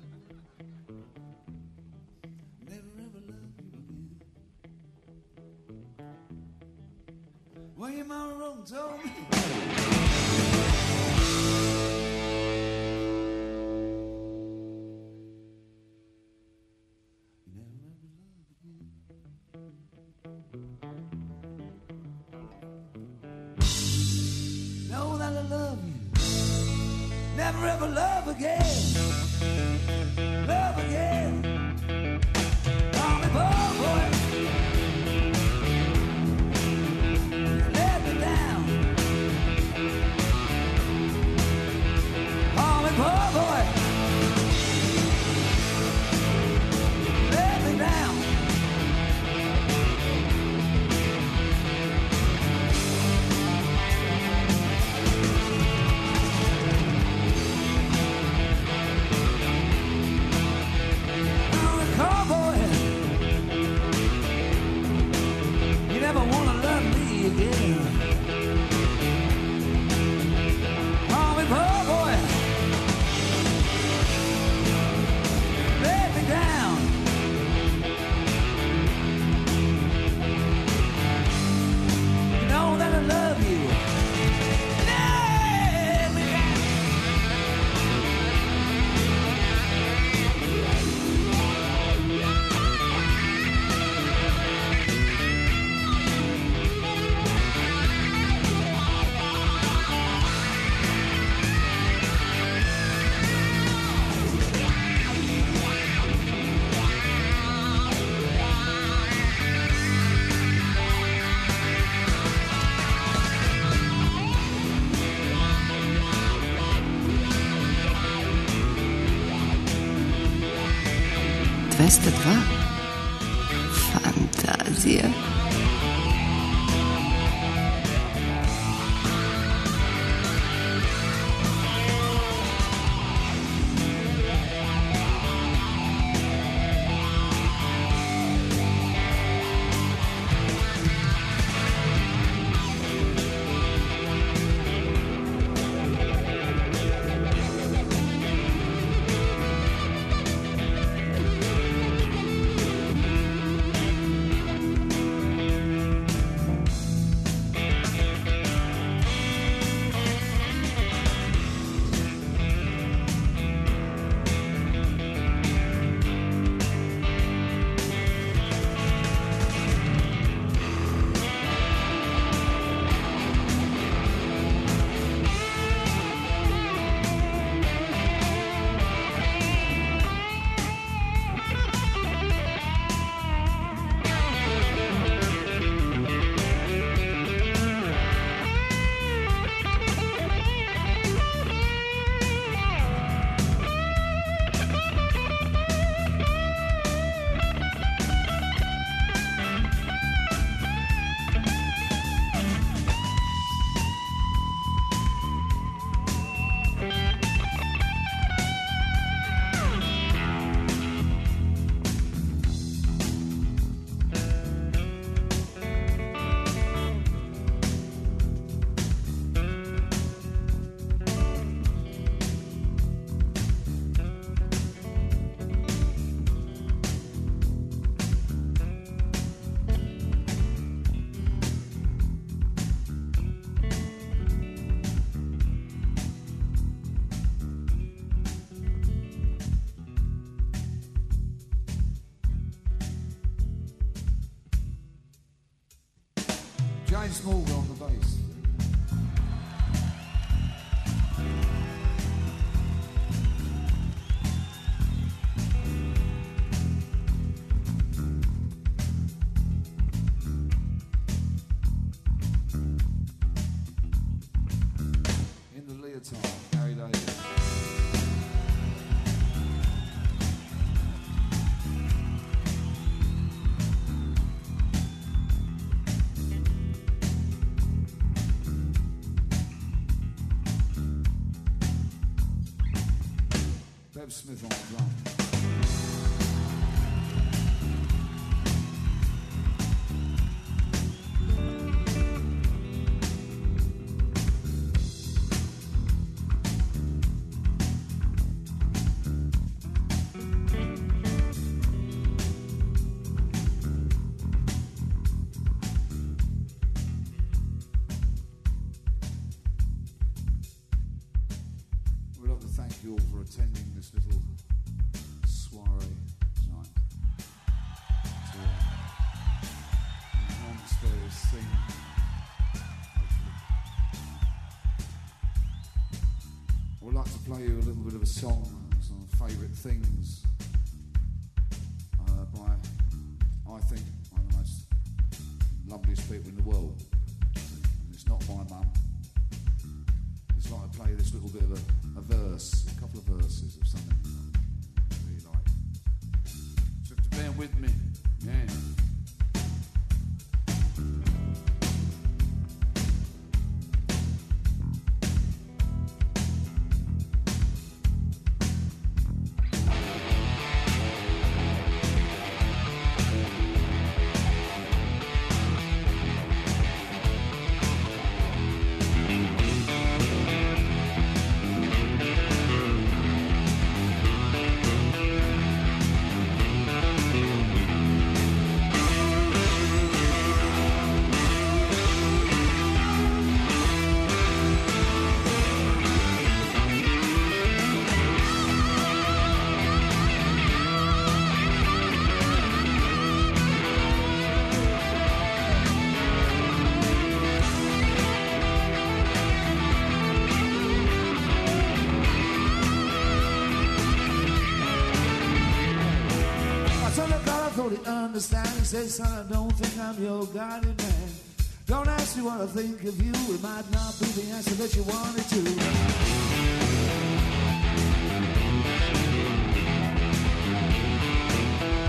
I: never ever love you again. Well, your mom told me know that I love you, never ever love again, love again. Call me poor boy, let me down. Call me poor boy, let me down.
D: dvesta dva. Fantazija.
J: James Morgan on the bass. In the leotard, Gary Davis. Bev Smith on the drum. We'd like to thank you all for attending this little soiree tonight. To uh, enhance this thing. We'd like to play you a little bit of a song, some favourite things uh, by, I think, one of the most loveliest people in the world. And it's not my mum. It's like I play this little bit of a, a verse, a couple of verses of something I really like. So you have to bear with me. Yeah. Understand, he says, son, I don't think I'm your guiding man. Don't ask me what I think of you, it might not be the answer that you wanted to.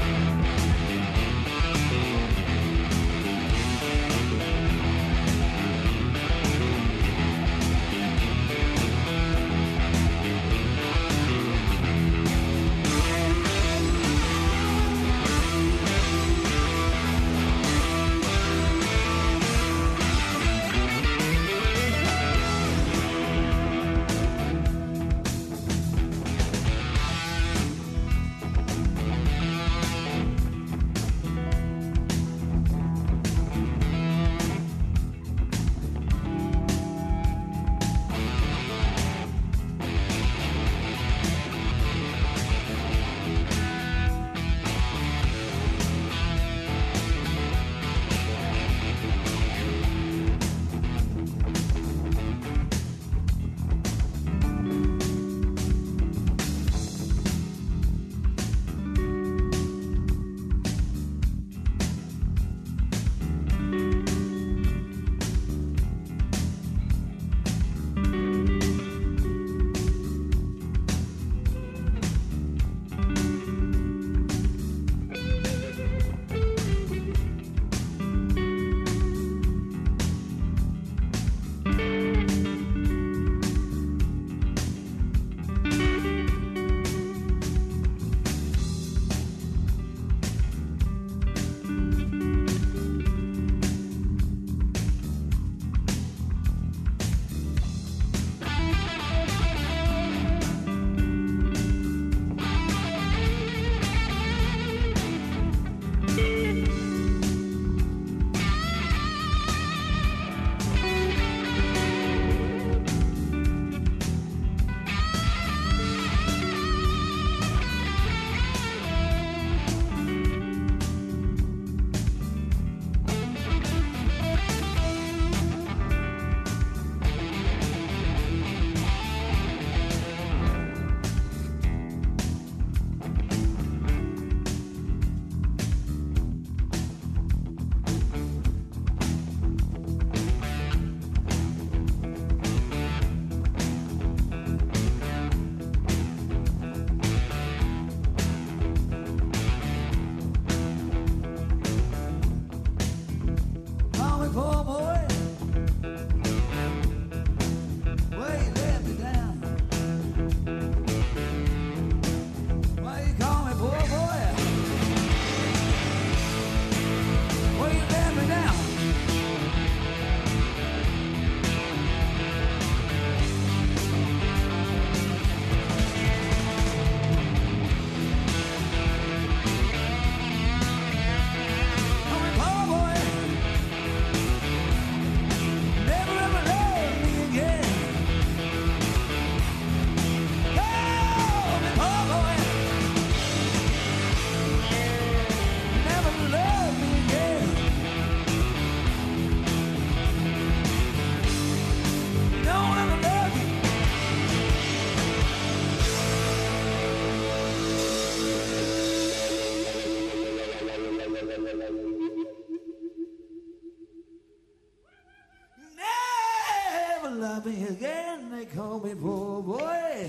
I: Never love me again, they call me poor boy.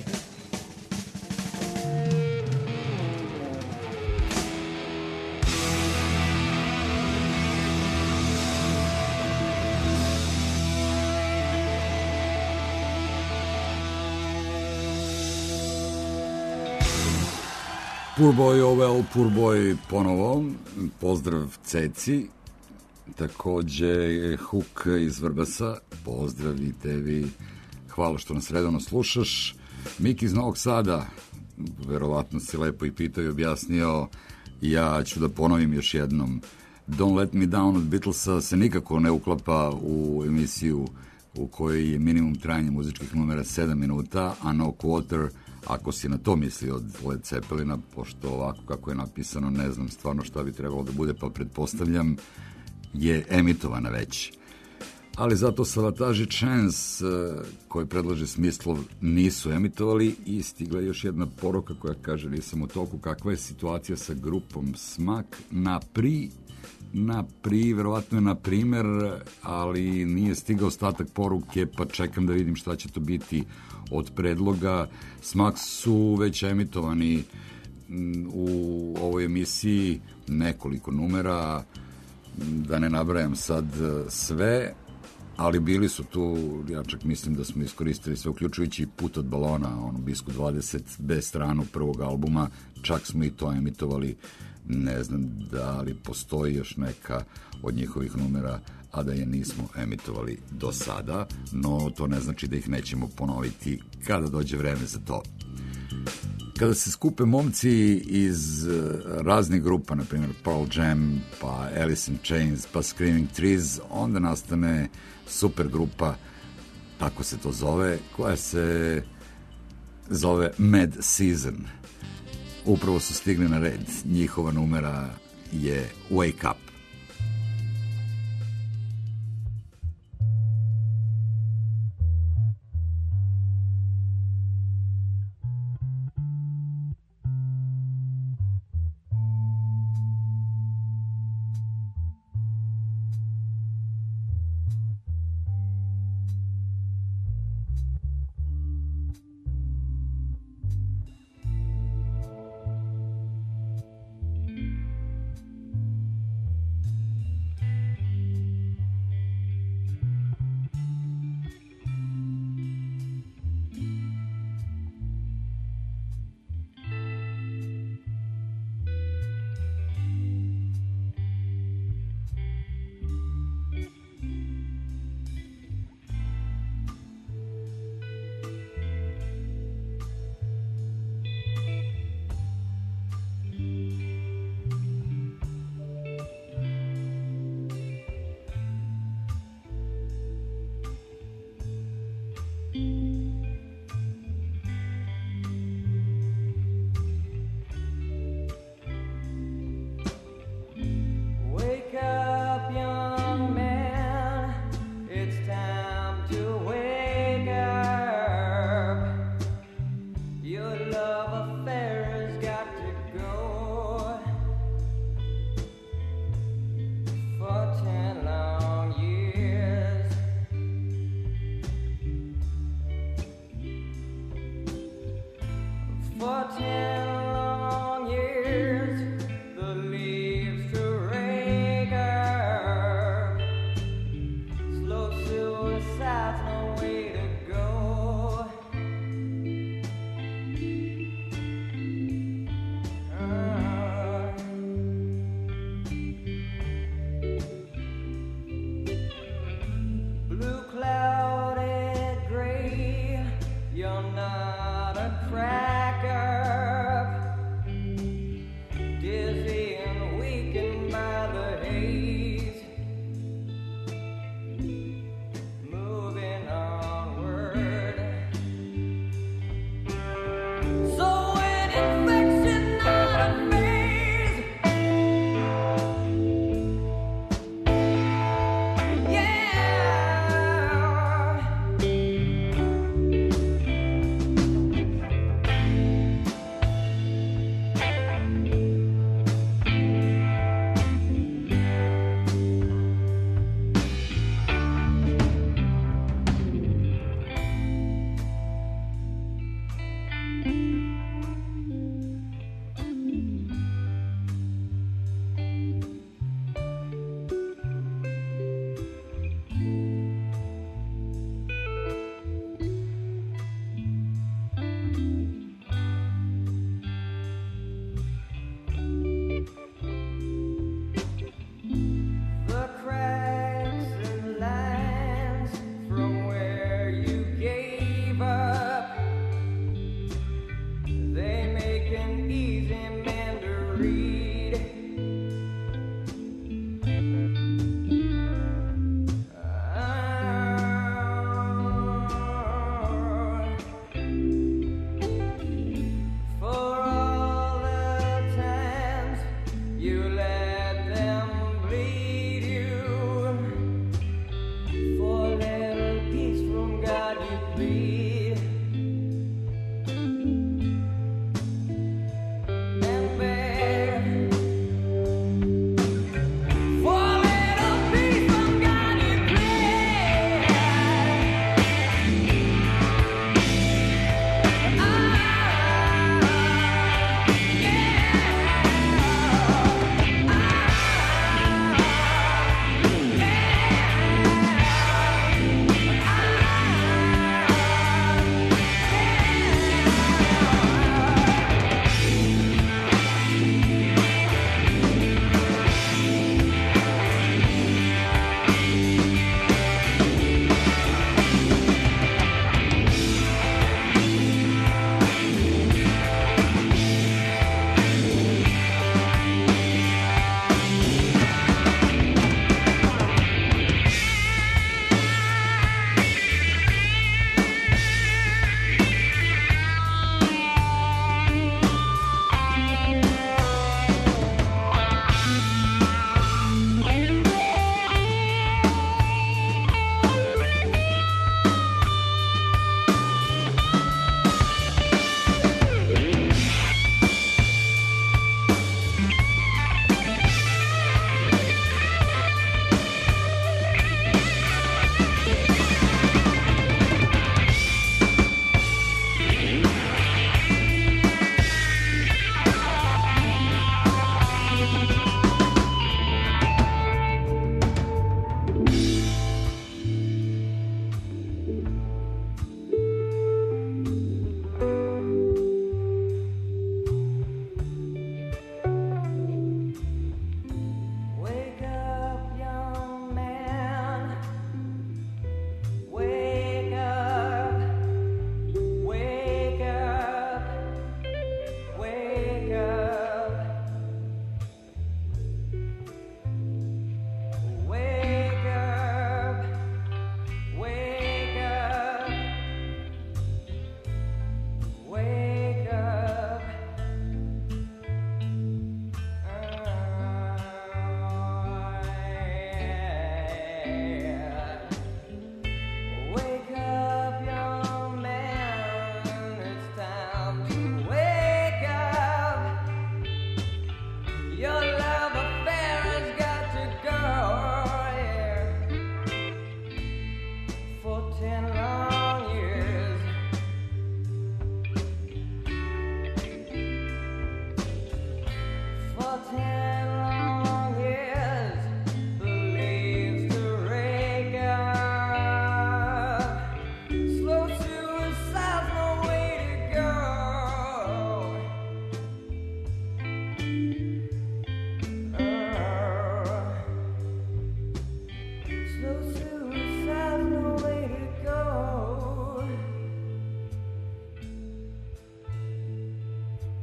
B: Poor Boy, oh well, Poor Boy ponovo, pozdrav Ceci, takođe Huk iz Vrbasa, pozdrav i tebi, hvala što nas redovno slušaš. Miki iz Novog Sada, verovatno si lepo i pitao i objasnio, ja ću da ponovim još jednom, Don't Let Me Down od Beatlesa se nikako ne uklapa u emisiju u kojoj je minimum trajanja muzičkih numera sedam minuta, a No Quarter, ako si na to misli od Led Zeppelina, pošto ovako kako je napisano, ne znam stvarno šta bi trebalo da bude, pa pretpostavljam je emitovana već. Ali zato Savataži Chance, koji predlaže Smislov, nisu emitovali i stigla je još jedna poruka koja kaže nisam u toku, kakva je situacija sa grupom Smak na pri, na pri, verovatno je na primer, ali nije stigao ostatak poruke, pa čekam da vidim šta će to biti od predloga. Smak su već emitovani u ovoj emisiji nekoliko numera, da ne nabrajam sad sve, ali bili su tu, ja čak mislim da smo iskoristili sve, uključujući Put od balona, ono Bisku dvadeset, B stranu prvog albuma, čak smo i to emitovali, ne znam da li postoji još neka od njihovih numera, a da je nismo emitovali do sada, no to ne znači da ih nećemo ponoviti kada dođe vreme za to. Kada se skupe momci iz raznih grupa, na primjer Pearl Jam, pa Alice in Chains, pa Screaming Trees, onda nastane super grupa, tako se to zove, koja se zove Mad Season. Upravo su stigli na red, njihova numera je Wake Up.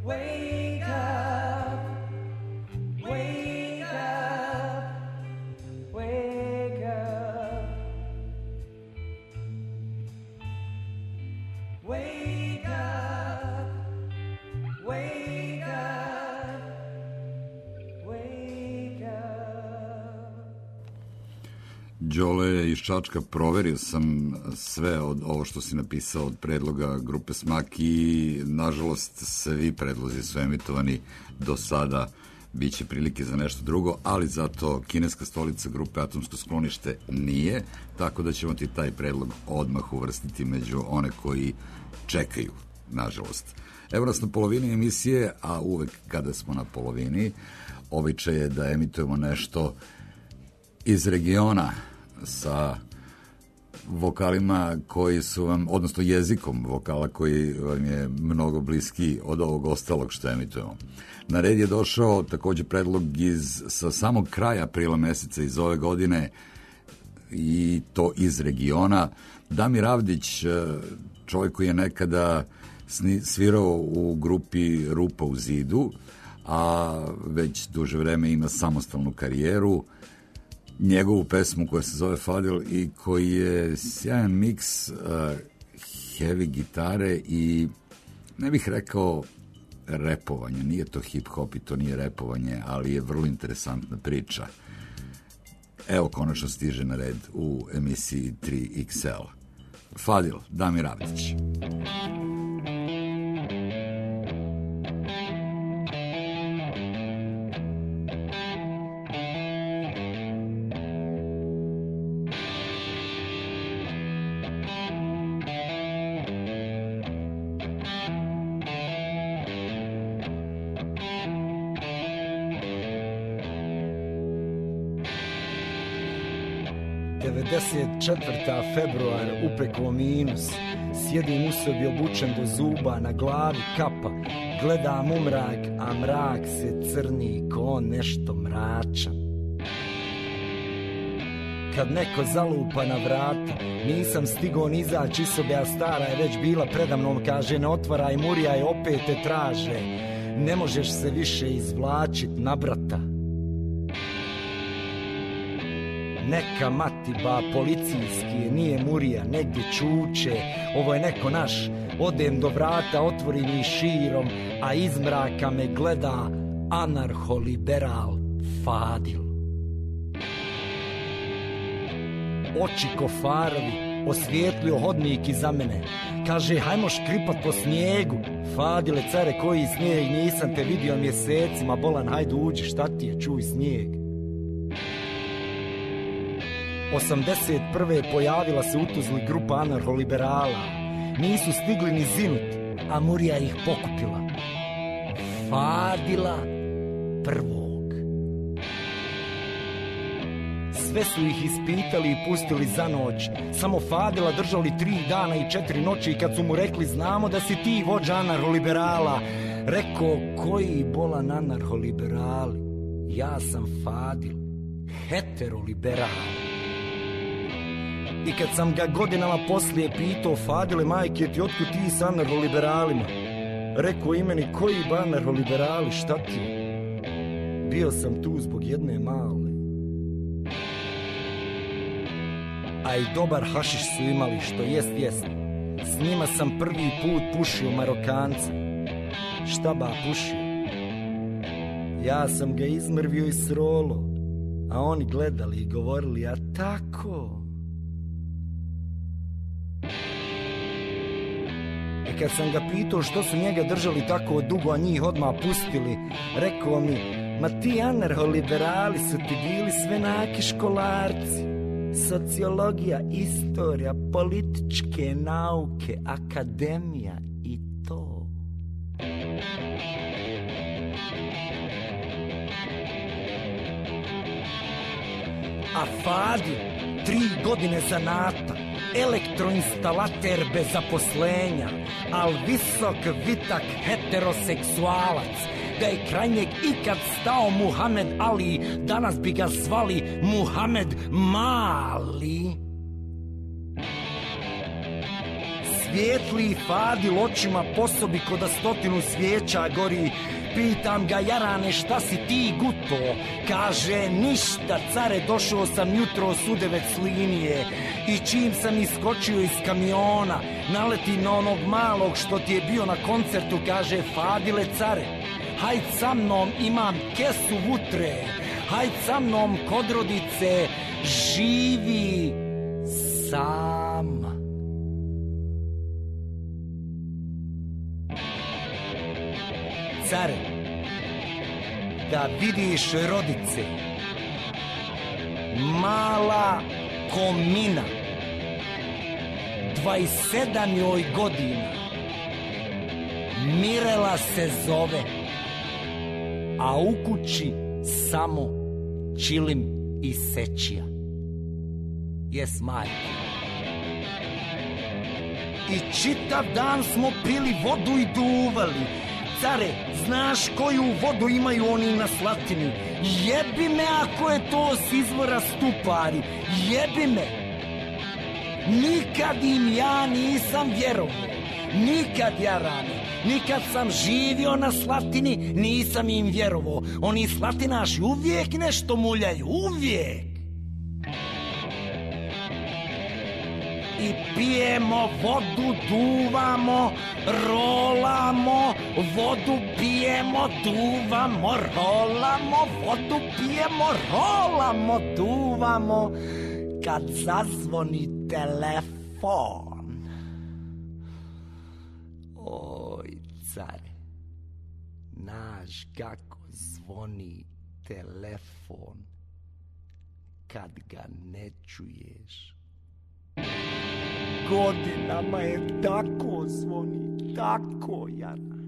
I: Wake up, wake up, wake up, wake up, wake up, wake up.
B: Đole iz Čačka, proverio sam sve od ovo što si napisao od predloga grupe Smak i nažalost svi predlozi su emitovani do sada, bit će prilike za nešto drugo, ali zato Kineska stolica grupe Atomsko sklonište nije, tako da ćemo ti taj predlog odmah uvrstiti među one koji čekaju, nažalost. Evo nas na polovini emisije, a uvek kada smo na polovini, običaj je da emitujemo nešto iz regiona sa vokalima koji su vam, odnosno jezikom vokala koji vam je mnogo bliski od ovog ostalog što emitujemo. Na red je došao također predlog iz, sa samog kraja aprila meseca iz ove godine i to iz regiona. Damir Avdić, čovjek koji je nekada svirao u grupi Rupa u zidu, a već duže vreme ima samostalnu karijeru, njegovu pesmu koja se zove Fadil i koji je sjajan miks uh, heavy gitare i ne bih rekao repovanje, nije to hip-hop i to nije repovanje, ali je vrlo interesantna priča. Evo konačno stiže na red u emisiji tri iks el. Fadil, Damir Avdić.
K: devedeset četvrta februar, upeklo minus. Sjedim u sobi obučen do zuba, na glavi kapa. Gledam u mrak, a mrak se crni ko nešto mračan. Kad neko zalupa na vrata, nisam stigo ni izaći iz sobe, a stara je već bila predamnom. Kaže, ne otvaraj, Murija je opet te traže. Ne možeš se više izvlačit na brata. Neka matiba policijski, nije Murija, negdje čuče. Ovo je neko naš, odem do vrata, otvorim i širom, a iz mraka me gleda anarholiberal Fadil. Oči ko farovi, osvijetlio hodnik iza mene. Kaže, hajmo škripat po snijegu. Fadile, care, koji snijeg, nisam te vidio mjesecima. Bolan, hajde uđi, šta ti je, čuj snijeg. osamdeset prve pojavila se u Tuzli grupa anarholiberala. Nisu stigli ni zinut, a Murija ih pokupila. Fadila prvog. Sve su ih ispitali i pustili za noć. Samo Fadila držali tri dana i četiri noći i kad su mu rekli, znamo da si ti vođa anarholiberala. Rekao, koji bolan anarholiberali? Ja sam Fadil, heteroliberal. I kad sam ga godinama poslije pitao, Fadile, majke ti, otkud ti s anarholiberalima? Rekao i meni, koji ba anarholiberali, šta ti? Bio sam tu zbog jedne male. A i dobar hašiš su imali, što jest jest. S njima sam prvi put pušio Marokanca. Šta ba pušio? Ja sam ga izmrvio i srolo, a oni gledali i govorili, a tako... I kad sam ga pitao što su njega držali tako dugo, a njih odmah pustili, rekao mi, ma ti anarholiberali su ti bili sve naki školarci. Sociologija, istorija, političke nauke, akademija i to. A Fadil, tri godine zanata, elektroinstalater bez zaposlenja, al visok, vitak, heteroseksualac. Da je kraj njeg ikad stao Muhamed Ali, danas bi ga zvali Muhamed Mali. svijetli Fadil očima po sobi ko da stotinu svijeća gori. Pitam ga, Jarane, šta si ti guto? Kaže, ništa, care, došao sam jutro s udevec linije i čim sam iskočio iz kamiona, naleti na onog malog što ti je bio na koncertu, kaže, Fadile, care, hajd sa mnom, imam kesu vutre, hajd sa mnom kod rodice, živi sam. Care, da vidiš rodice, mala komina, dvadeset sedam joj godina, Mirela se zove, a u kući samo čilim i sečija. Jes, majke. I čitav dan smo pili vodu i duvali. Care, znaš koju vodu imaju oni na Slatini? Jebi me ako je to s izvora Stupari. Jebi me. Nikad im ja nisam vjerovao. Nikad, Jarane. Nikad sam živio na Slatini, nisam im vjerovao. Oni Slatinaši uvijek nešto muljaju. Uvijek. I pijemo vodu, duvamo, rolamo, vodu pijemo, duvamo, rolamo, vodu pijemo, rolamo, duvamo, kad zazvoni telefon. Oj, care, znaš kako zvoni telefon kad ga ne čuješ. Godinama je tako zvoni, tako, Jarane.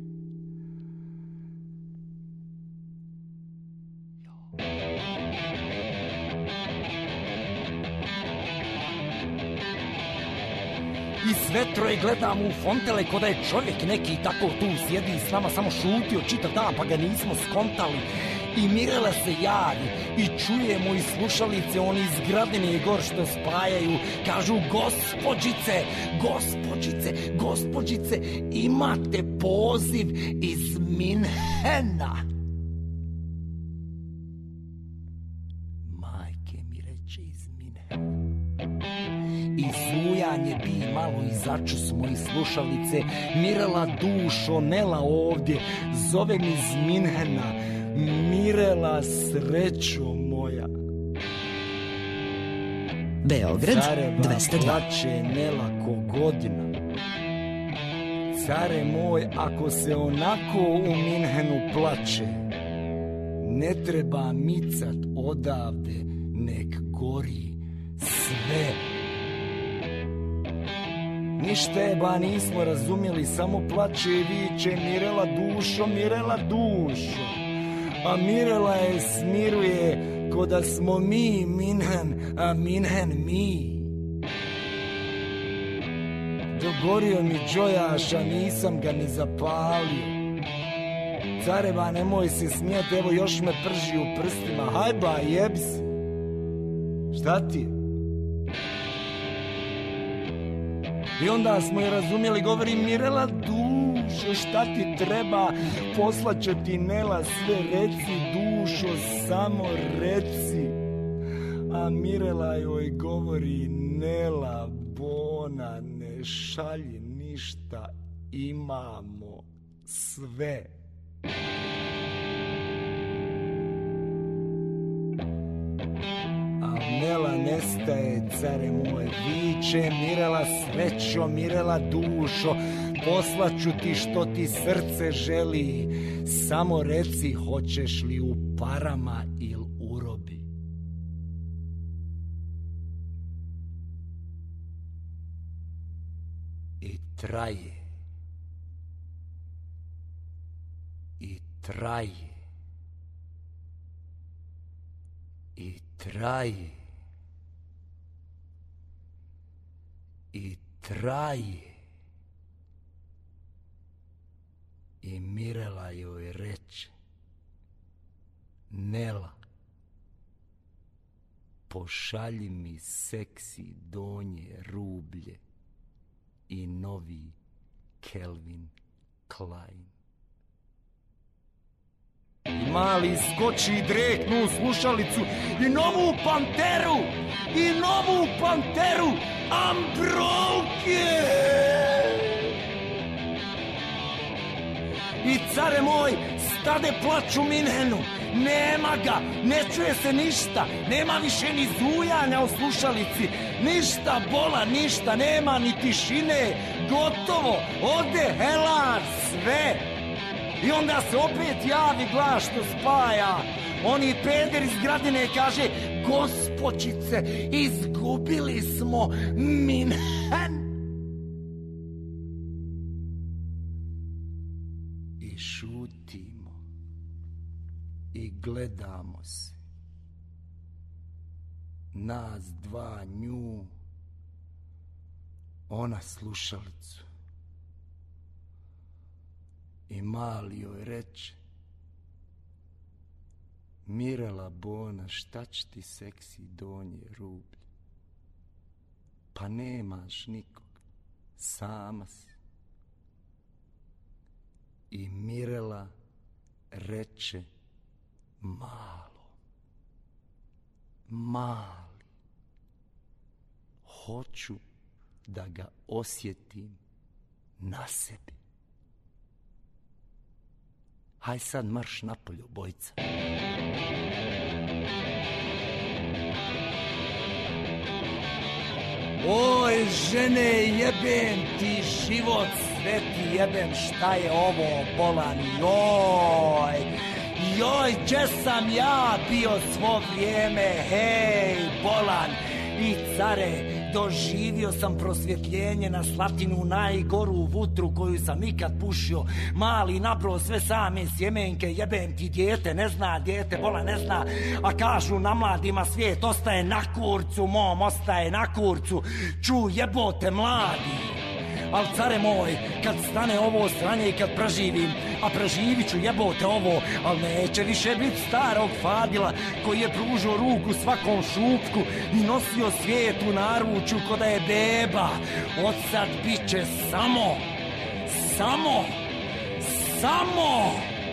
K: I sve troje gledam u fontele ko da je čovjek neki tako tu sjedi i s nama samo šutio čitav dan pa ga nismo skontali. I Mirela se javi i čujemo iz slušalice oni iz Gradine i gor što spajaju. Kažu, gospođice, gospođice, gospođice, imate poziv iz Minhena. Majke mi reče iz Minhena. I zujanje bi malo i začusmo iz slušalice. Mirela, dušo, Nela ovdje, zove mi iz Minhena. Mirela, srećo moja.
A: Beograd dvesta dva.
K: Plače Nela ko godina. Care moj, ako se onako u Minhenu plače, ne treba micat odavde, nek gori sve. Ništa je ba nismo razumjeli, samo plače i viče Mirela dušo, Mirela dušo. A Mirela je smiruje ko da smo mi Minhen, a Minhen mi. Dogorio mi džojaš, a nisam ga ni zapalio. Care, ba nemoj se smijeti, evo još me prži u prstima. Haj ba, jebi se. Šta ti je? I onda smo je razumjeli, govori Mirela dušo, šta ti treba, poslaću ti Nela sve, reci dušo, samo reci. A Mirela joj govori, Nela bona, ne šalji ništa, imamo sve. Nela nestaje, care moj, viče Mirela srećo, Mirela dušo, poslaću ti što ti srce želi, samo reci hoćeš li u parama il u robi. I traje, i traje, i traje. I traje. I Mirela joj reče, Nela, pošalji mi seksi donje rublje, i novi Calvin Klein. I mali skoči i dreknu u slušalicu i novu Panteru, i novu Panteru Ambroke. I care moj, stade plač u Minhenu, nema ga, ne čuje se ništa, nema više ni zujanja u slušalici, ništa bola, ništa, nema ni tišine, gotovo, ode helar, sve. I onda se opet javi glas što spaja, oni peder iz Gradine kaže, gospođice, izgubili smo Minhen. I šutimo i gledamo se, nas dva, nju, ona slušalicu. I mali joj reče, Mirela Bona, šta će ti seksi donje rublje? Pa nemaš nikog, sama si. I Mirela reče, malo, mali, hoću da ga osjetim na sebi. Haj sad marš napolje, obojica. Oj, žene, jebem ti život, sve ti jebem, šta je ovo, bolan, joj, joj, gdje sam ja bio svo vrijeme, hej, bolan, i care, doživio sam prosvjetljenje na Slatinu, najgoru vutru koju sam ikad pušio, mali napravo sve same sjemenke, jebem ti, dijete ne zna, dijete bola ne zna, a kažu na mladima svijet ostaje na kurcu, mom ostaje na kurcu, ču jebote mladi. Al care moj, kad stane ovo sranje i kad preživim, a preživit ću jebote ovo, al neće više bit starog Fadila koji je pružio ruku svakom šupku i nosio svijet u naručju ko da je beba. Od sad bit će samo, samo, samo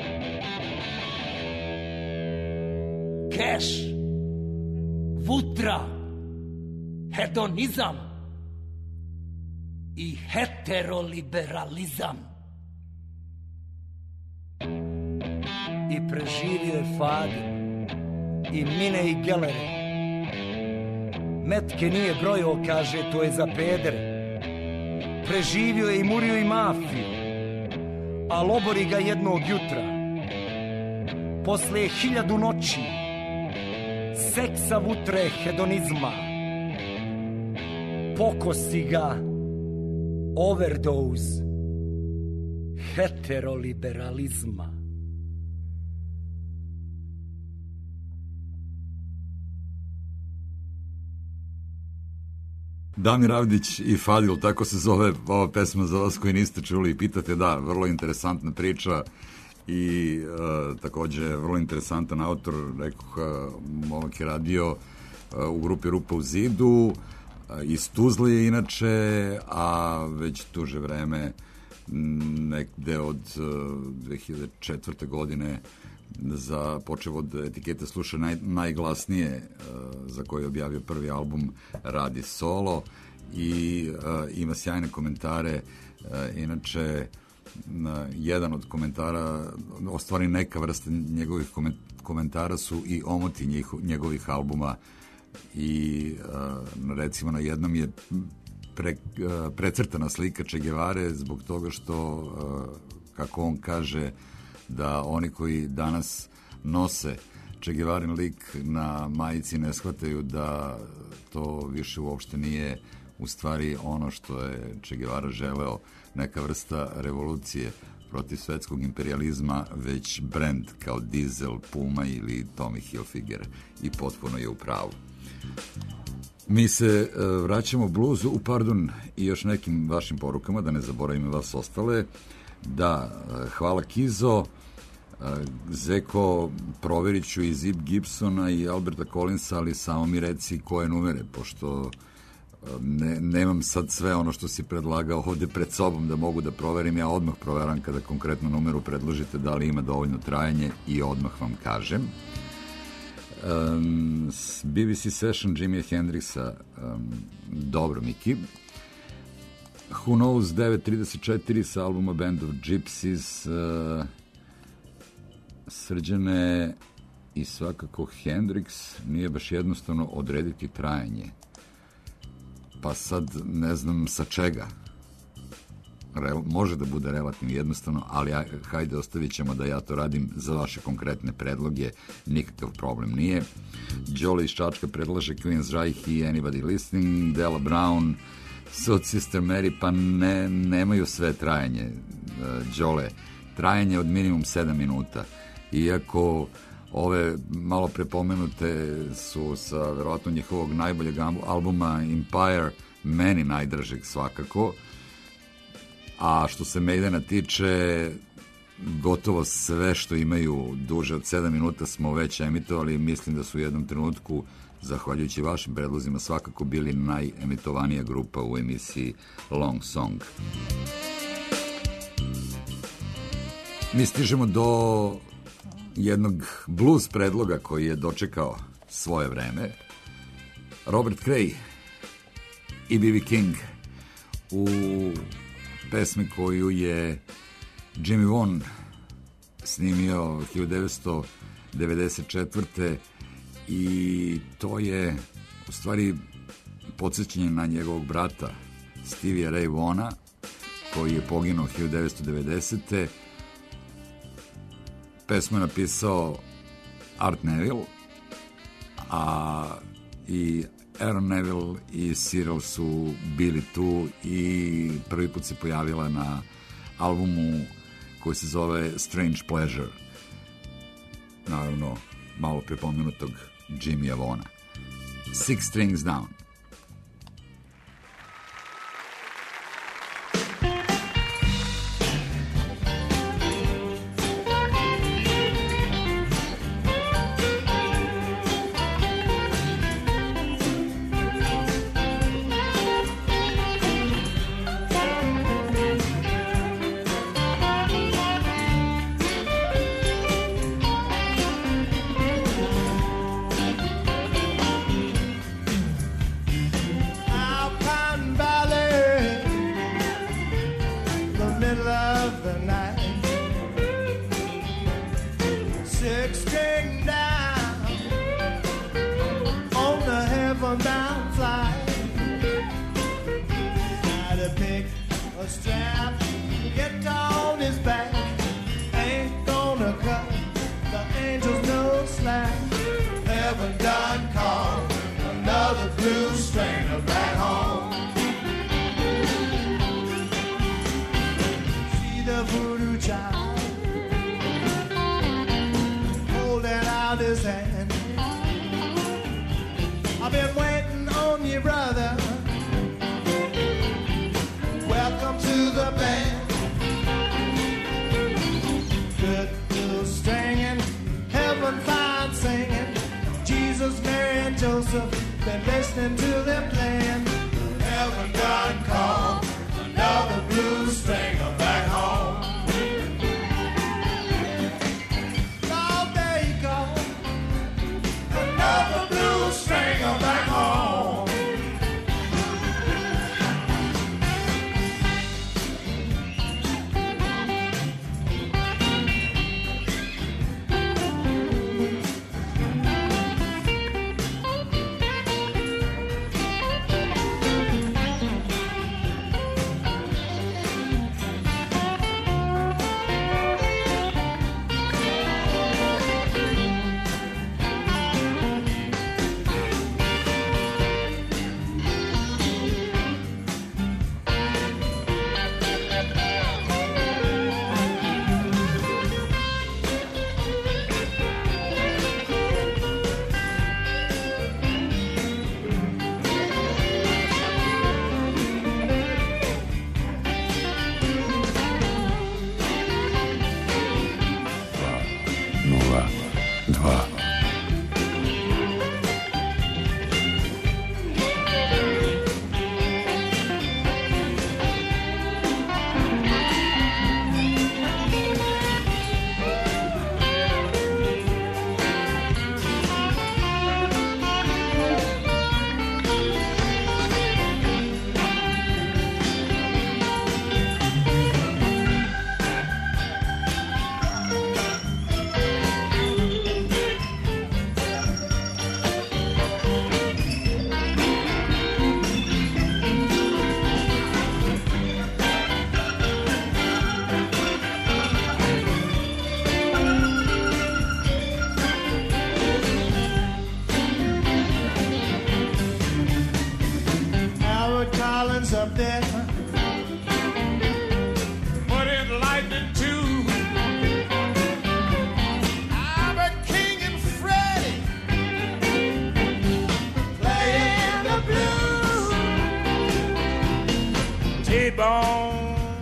K: keš, vutra, hedonizam i heteroliberalizam. I preživio je Fadil i Mine i Gelere. Metke nije brojio, kaže, to je za pedere. Preživio je i Muriju i mafiju, a lobori ga jednog jutra. Posle hiljadu noći, seksa, vutre, hedonizma, pokosi ga overdose heteroliberalizma.
B: Damir Avdić i Fadil, tako se zove ova pesma za vas koji niste čuli i pitate, da, vrlo interesantna priča i uh, takođe vrlo interesantan autor, rekoh, uh, momak je radio uh, u grupi Rupa u zidu, uh, iz Tuzle je inače, a već tuže vreme, negde od uh, dve hiljade četvrte. godine za počev od etikete sluša naj, najglasnije, uh, za koje je objavio prvi album, radi solo i uh, ima sjajne komentare. Uh, inače, na jedan od komentara, ostvari neka vrsta njegovih komentara su i omoti njih, njegovih albuma i uh, recimo na jednom je pre, uh, precrtana slika Che Guevare zbog toga što, uh, kako on kaže, da oni koji danas nose Che Guevarin lik na majici ne shvataju da to više uopšte nije u stvari ono što je Che Guevara želeo, neka vrsta revolucije protiv svetskog imperializma, već brand kao Diesel, Puma ili Tommy Hilfiger, i potpuno je u pravu. Mi se uh, vraćamo bluzu, u pardon, i još nekim vašim porukama, da ne zaboravim vas ostale. Da, uh, hvala Kizo, uh, Zeko, proverit ću i Zip Gibsona i Alberta Collinsa, ali samo mi reci koje numere, pošto Ne, nemam sad sve ono što si predlagao ovde pred sobom da mogu da proverim, ja odmah proveram kada konkretnu numeru predložite da li ima dovoljno trajanje i odmah vam kažem. Um, B B C Session Jimi Hendrixa, um, dobro Miki. Who Knows devet trideset četiri sa albuma Band of Gypsies, uh, Srđane i svakako Hendrix, nije baš jednostavno odrediti trajanje. Pa sad ne znam sa čega. Re, može da bude relativno jednostavno, ali ja, hajde ostavit ćemo da ja to radim za vaše konkretne predloge, nikakav problem nije. Đole iz Čačka predlaže Queen's Reich i Anybody Listening, Della Brown, Soul Sister Mary, pa ne, nemaju sve trajanje, Đole. Trajanje od minimum sedam minuta. Iako ove malo prepomenute su sa verovatno njihovog najboljeg albuma Empire, meni najdržeg svakako. A što se Maidena tiče, gotovo sve što imaju duže od sedam minuta smo već emitovali. Mislim da su u jednom trenutku, zahvaljujući vašim predlozima, svakako bili najemitovanija grupa u emisiji Long Song. Mi stižemo do jednog blues predloga koji je dočekao svoje vreme. Robert Cray i B B King u pesmi koju je Jimmy Vaughan snimio hiljadu devetsto devedeset četvrte i to je u stvari podsjećanje na njegovog brata Stevie Ray Vaughana koji je poginuo hiljadu devetsto devedesete. Pesmu je napisao Art Neville, a i Aaron Neville i Cyril su bili tu i prvi put se pojavila na albumu koji se zove Strange Pleasure, naravno malo prepomenutog Jimmya Vaughana. Six Strings Down.
I: death. But in lightning too. I'm a king and Freddie playing the blues. T-Bone.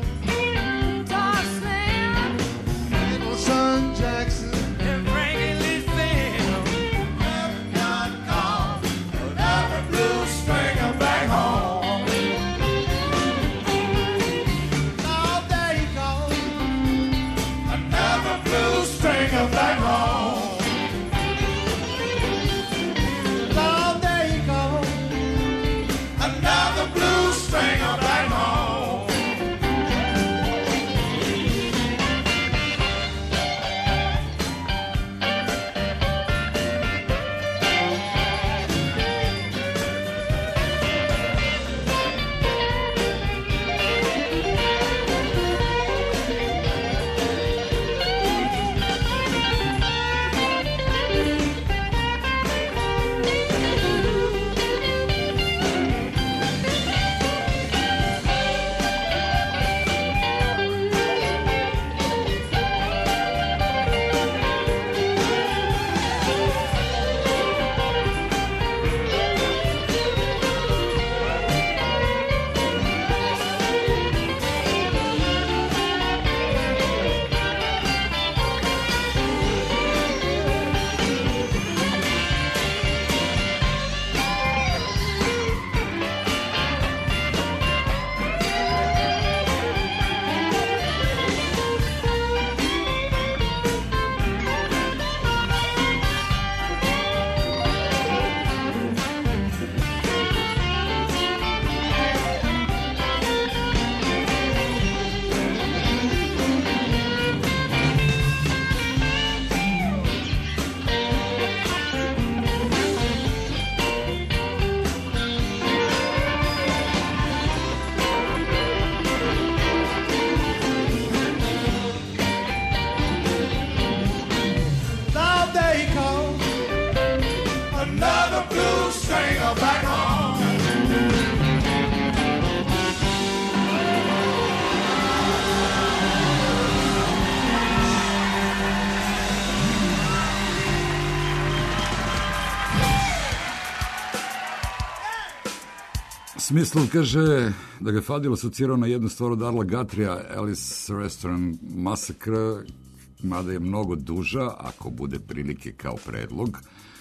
B: Smislov kaže da ga Fadil asocirao na jednu stvar od Arla Guthria, Alice Restaurant Massacre, mada je mnogo duža, ako bude prilike kao predlog.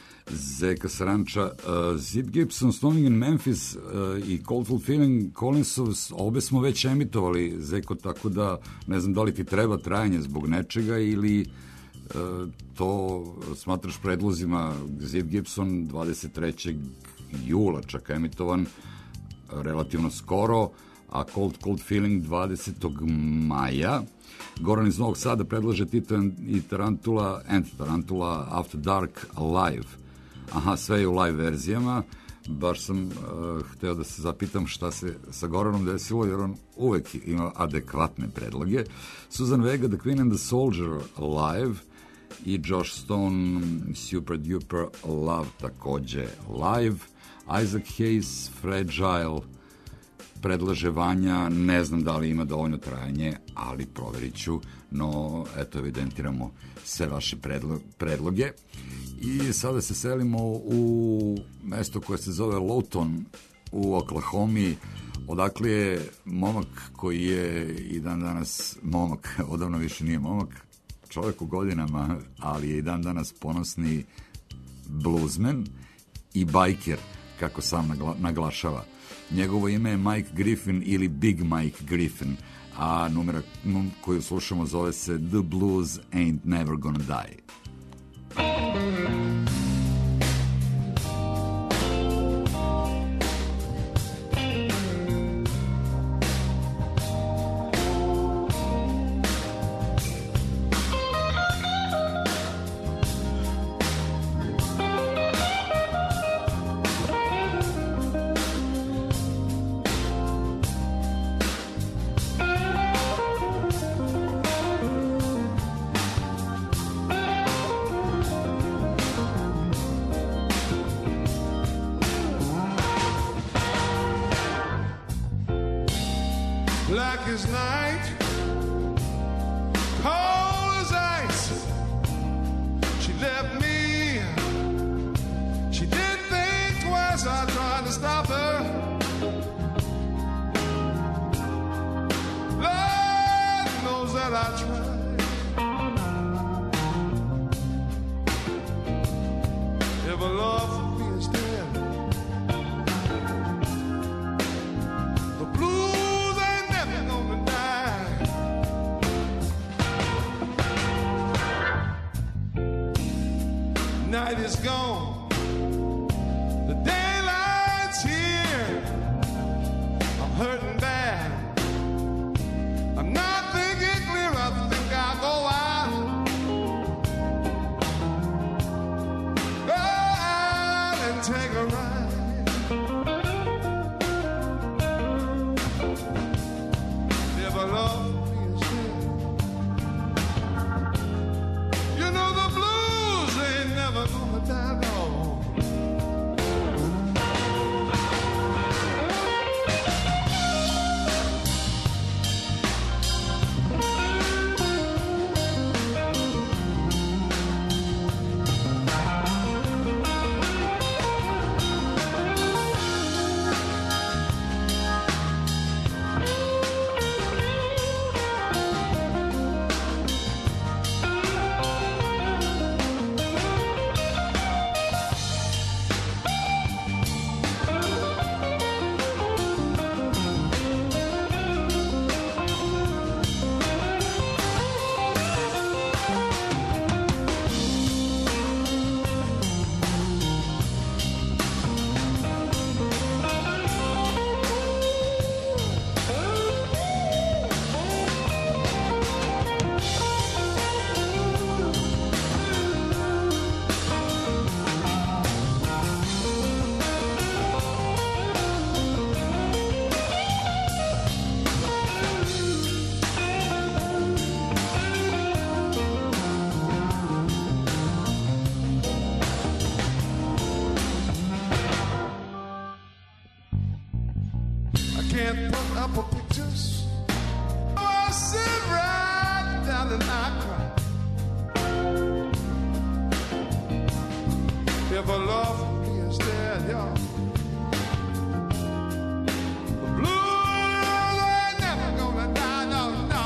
B: Zeka Saranča, uh, Zip Gibson, Stoning in Memphis uh, i Cold Fulfilling Collinsov, obe smo već emitovali, Zeko, tako da ne znam da li ti treba trajanje zbog nečega ili uh, to smatraš predlozima. Zip Gibson dvadeset trećeg jula čak emitovan, relativno skoro, a Cold Cold Feeling dvadesetog maja. Goran iz Novog Sada predlaže Titan i Tarantula and Tarantula After Dark live. Aha, sve je u live verzijama. Baš sam uh, hteo da se zapitam šta se sa Goranom desilo, jer on uvek ima adekvatne predloge. Susan Vega, The Queen and the Soldier live i Josh Stone Super Duper Love takođe live. Isaac Hayes Fragile predlaže Vanja, ne znam da li ima dovoljno trajanje, ali proverit ću, no eto, evidentiramo sve vaše predlo predloge. I sada se selimo u mesto koje se zove Lawton u Oklahomi, odakle je momak koji je i dan danas momak, odavno više nije momak, čovjek u godinama, ali je i dan danas ponosni bluesman i bajker, kako sam nagla naglašava. Njegovo ime je Mike Griffin ili Big Mike Griffin, a numera num, koju slušamo zove se The Blues Ain't Never Gonna Die.
L: darkest night, cold as ice. She left me. She didn't think twice. I tried to stop her. Lord knows that I tried. If a love for me is dead, the blues ain't never gonna die. Night is gone, the daylight's here. I'm hurting bad, I'm not thinking clear. I think I'll go out, go out and take a ride. If a love me is dead, you know the blues ain't never gonna die, no. Can't put up a pictures. Oh, I sit right down and I cry. If a love for me is dead, y'all, the blues ain't never gonna die, no, no.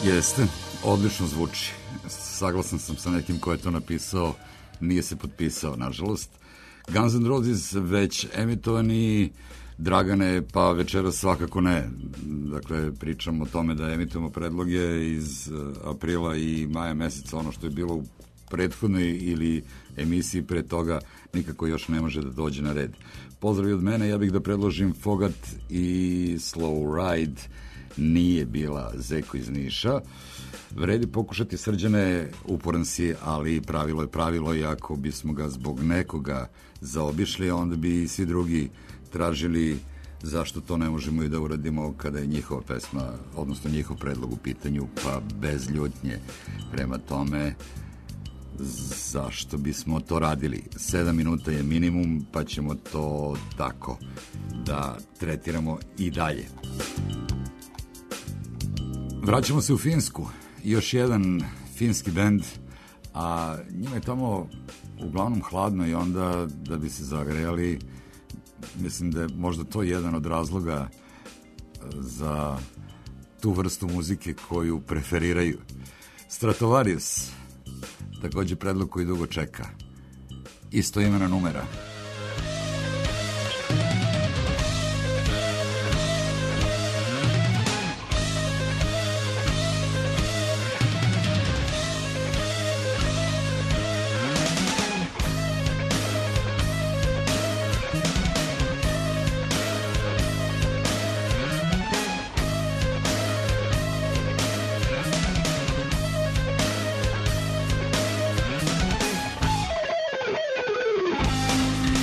B: Jeste, odlično zvuči. Saglasan sam sa nekim ko je to napisao, nije se potpisao, nažalost. Guns N' Roses već emitovani, Dragane, pa večeras svakako ne. Dakle, pričam o tome da emitujemo predloge iz aprila i maja meseca, ono što je bilo u prethodnoj ili emisiji pre toga, nikako još ne može da dođe na red. Pozdrav od mene, ja bih da predložim Fogat i Slow Ride, nije bila Zeko iz Niša. Vredi pokušati, Srđane, uporan si, ali pravilo je pravilo i ako bismo ga zbog nekoga zaobišli, onda bi i svi drugi tražili zašto to ne možemo i da uradimo kada je njihova pesma, odnosno njihov predlog u pitanju, pa bez ljutnje. Prema tome, zašto bismo to radili? Sedam minuta je minimum, pa ćemo to tako da tretiramo i dalje. Vraćamo se u Finsku. Još jedan finski bend, a njima je tamo uglavnom hladno i onda da bi se zagrejali, mislim da je možda to jedan od razloga za tu vrstu muzike koju preferiraju. Stratovarius, takođe predlog koji dugo čeka. Isto imena numera.
H: Thank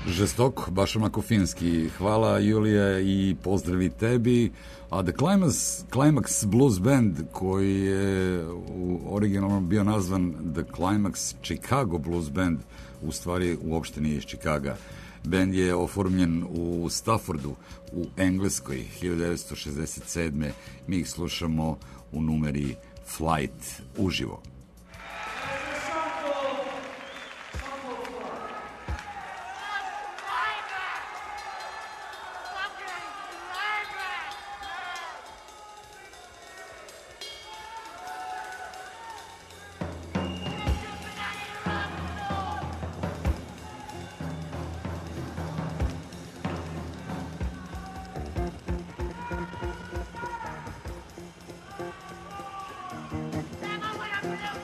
B: Žestoko, baš onako finski. Hvala Julija i pozdravi tebi. A The Climax, Climax Blues Band, koji je u originalno bio nazvan The Climax Chicago Blues Band, u stvari uopšte nije iz Chicaga. Band je oformljen u Staffordu u Engleskoj hiljadu devetsto šezdeset sedme. Mi ih slušamo u numeri Flight uživo.
H: Never would have known.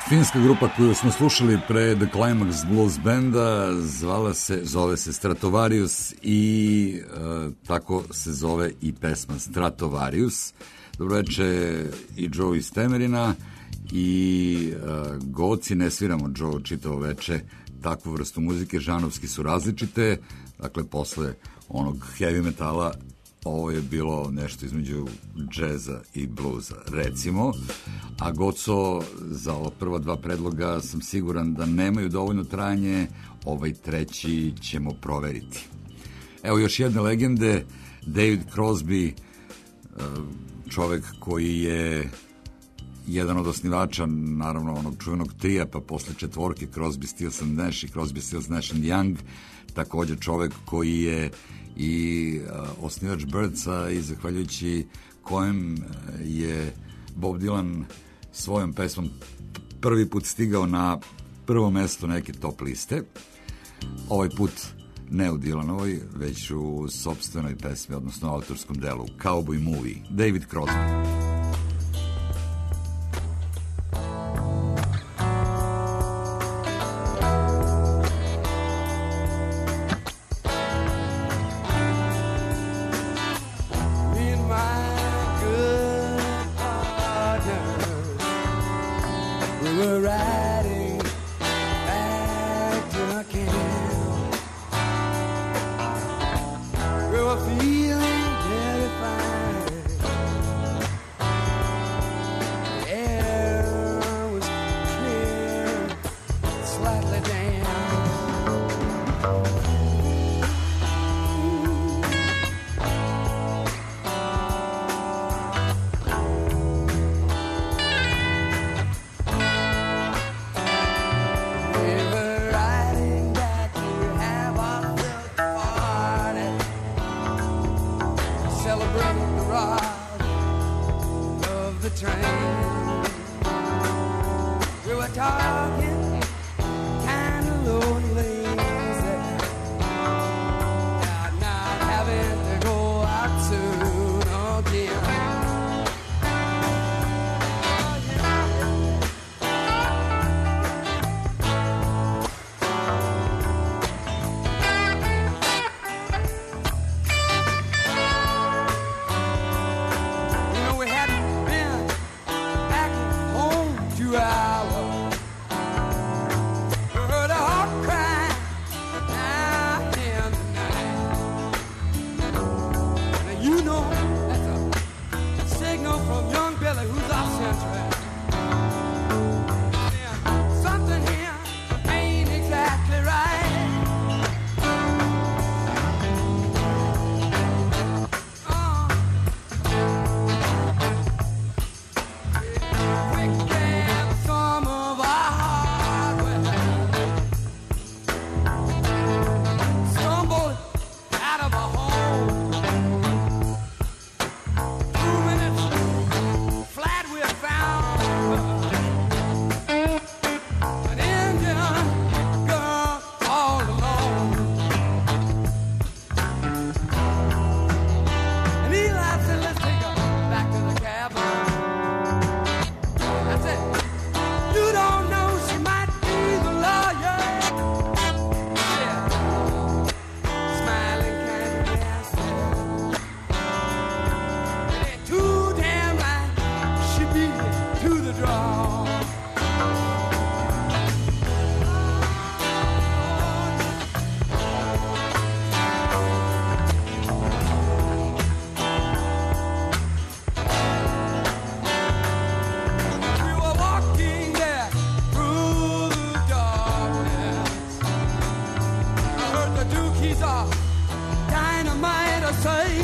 B: Finska grupa koju smo slušali pre The Climax Blues Banda zvala se, zove se Stratovarius i e, tako se zove i pesma Stratovarius. Dobroveče i Joe iz Temerina i e, Goci, ne sviramo Joe čitavo veče takvu vrstu muzike, žanovski su različite, dakle posle onog heavy metala ovo je bilo nešto između džeza i bluza, recimo. A Goco, za ova prva dva predloga sam siguran da nemaju dovoljno trajanje, ovaj treći ćemo proveriti. Evo još jedne legende, David Crosby, čovek koji je jedan od osnivača, naravno, onog čuvenog trija, pa posle četvorke Crosby, Stills and Nash i Crosby, Stills, Nash and Young, takođe čovek koji je i uh, osnivač Birdsa i zahvaljujući kojem je Bob Dylan svojom pesmom prvi put stigao na prvo mesto neke top liste. Ovaj put ne u Dylanovoj, već u sopstvenoj pesmi, odnosno autorskom delu Cowboy Movie, David Crosby.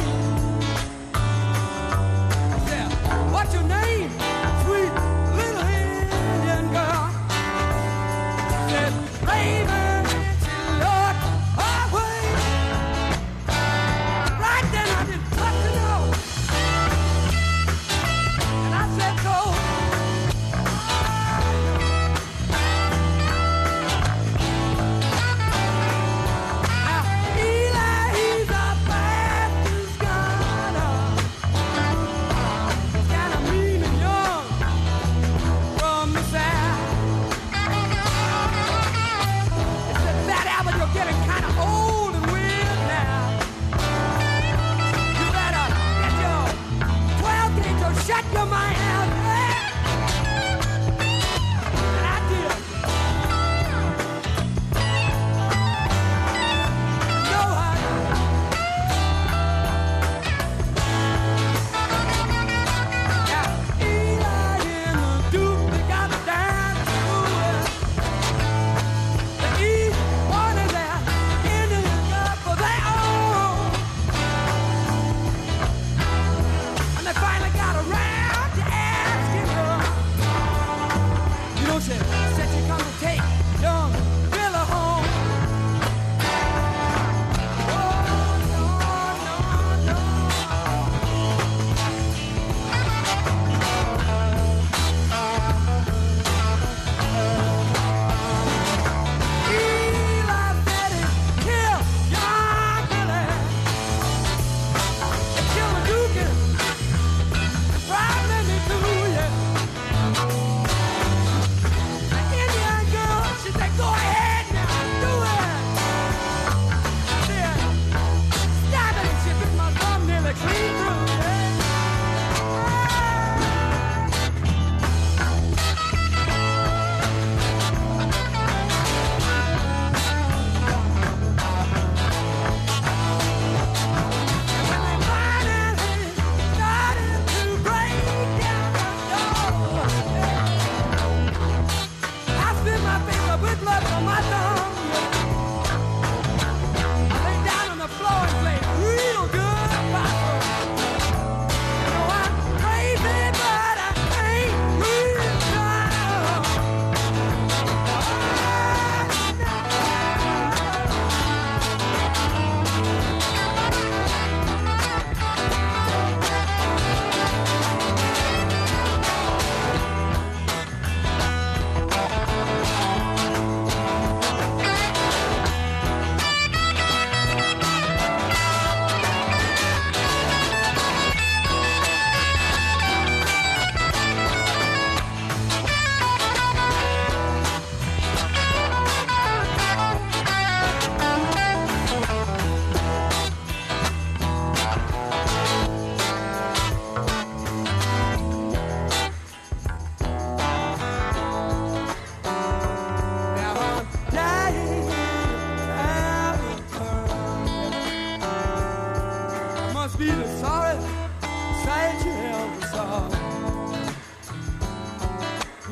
I: What's your name, sweet little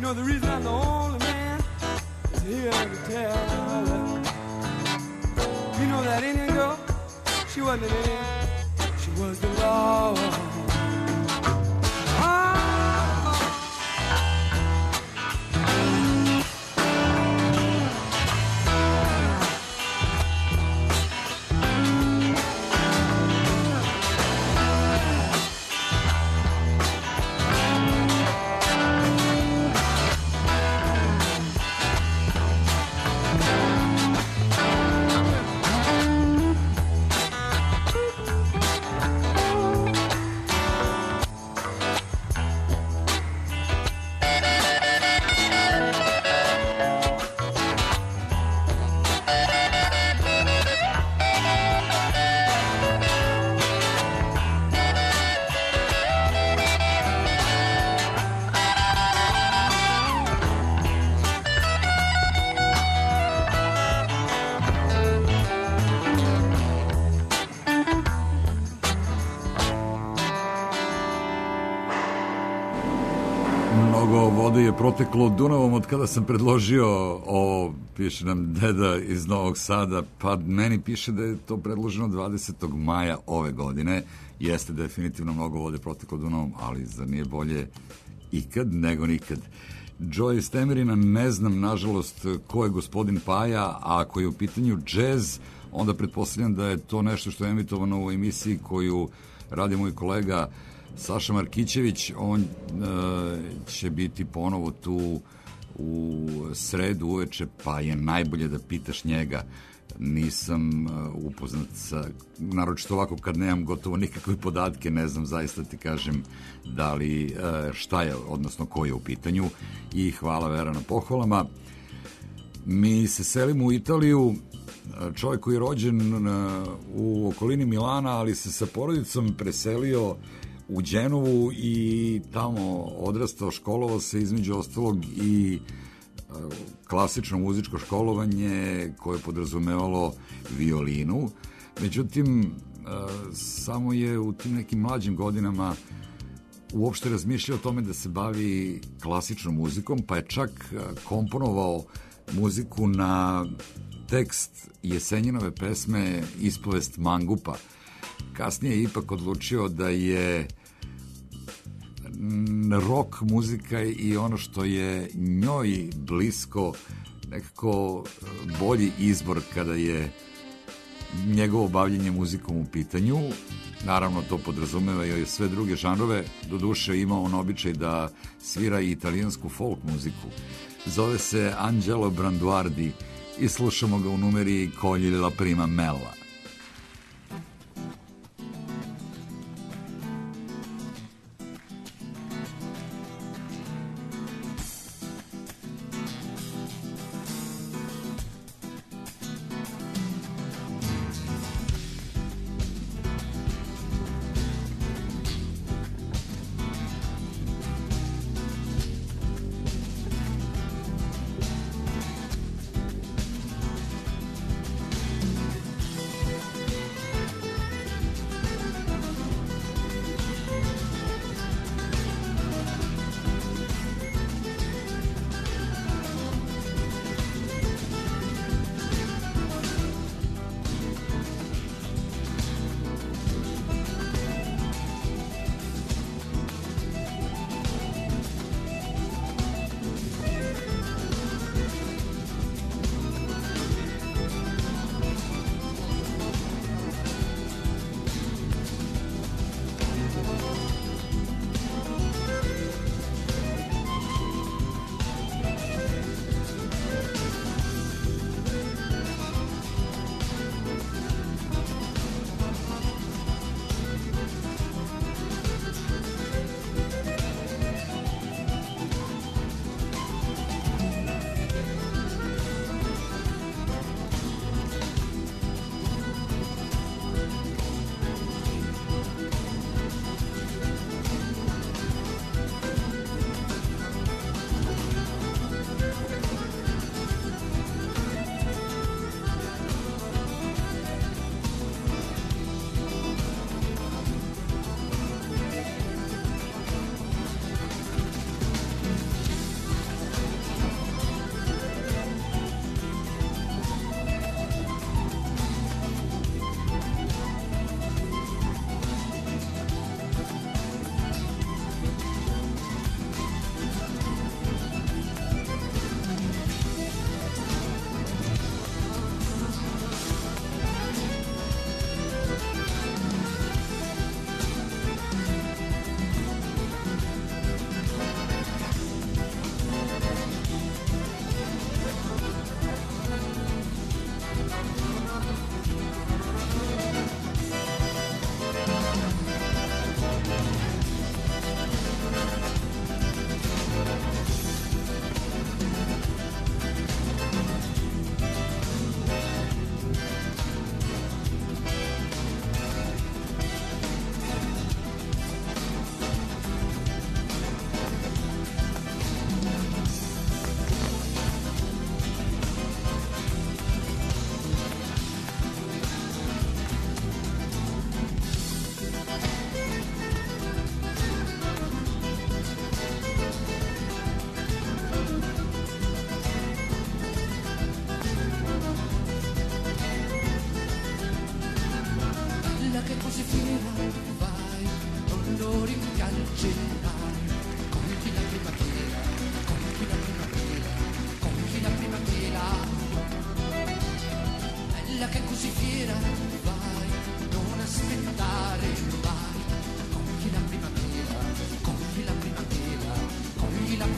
I: know the reason I'm the only man is here to tell my love. You know that Indian girl, she wasn't an Indian, she was the law.
B: Vode je proteklo Dunavom od kada sam predložio ovo, piše nam deda iz Novog Sada, pa meni piše da je to predloženo dvadesetog maja ove godine. Jeste definitivno mnogo vode proteklo Dunavom, ali zar nije bolje ikad nego nikad. Joe iz Temerina, ne znam nažalost ko je gospodin Paja, a ako je u pitanju džez, onda pretpostavljam da je to nešto što je emitovano u emisiji koju radi moj kolega Saša Markićević. On e, će biti ponovo tu u sredu uveče, pa je najbolje da pitaš njega. Nisam uh, upoznat sa, naročito ovako kad nemam gotovo nikakve podatke, ne znam zaista ti kažem da li, uh, šta je, odnosno ko je u pitanju, i hvala Vera na pohvalama. Mi se selimo u Italiju, čovjek koji je rođen uh, u okolini Milana, ali se sa porodicom preselio u Đenovu i tamo odrastao, školovao se, između ostalog i klasično muzičko školovanje koje je podrazumevalo violinu. Međutim, samo je u tim nekim mlađim godinama uopšte razmišljao o tome da se bavi klasičnom muzikom, pa je čak komponovao muziku na tekst Jesenjinove pesme Ispovest mangupa. Kasnije je ipak odlučio da je rock muzika i ono što je njoj blisko nekako bolji izbor kada je njegovo bavljenje muzikom u pitanju. Naravno, to podrazumeva i sve druge žanrove. Doduše, ima on običaj da svira i italijansku folk muziku. Zove se Angelo Branduardi i slušamo ga u numeri Cogli la prima mela.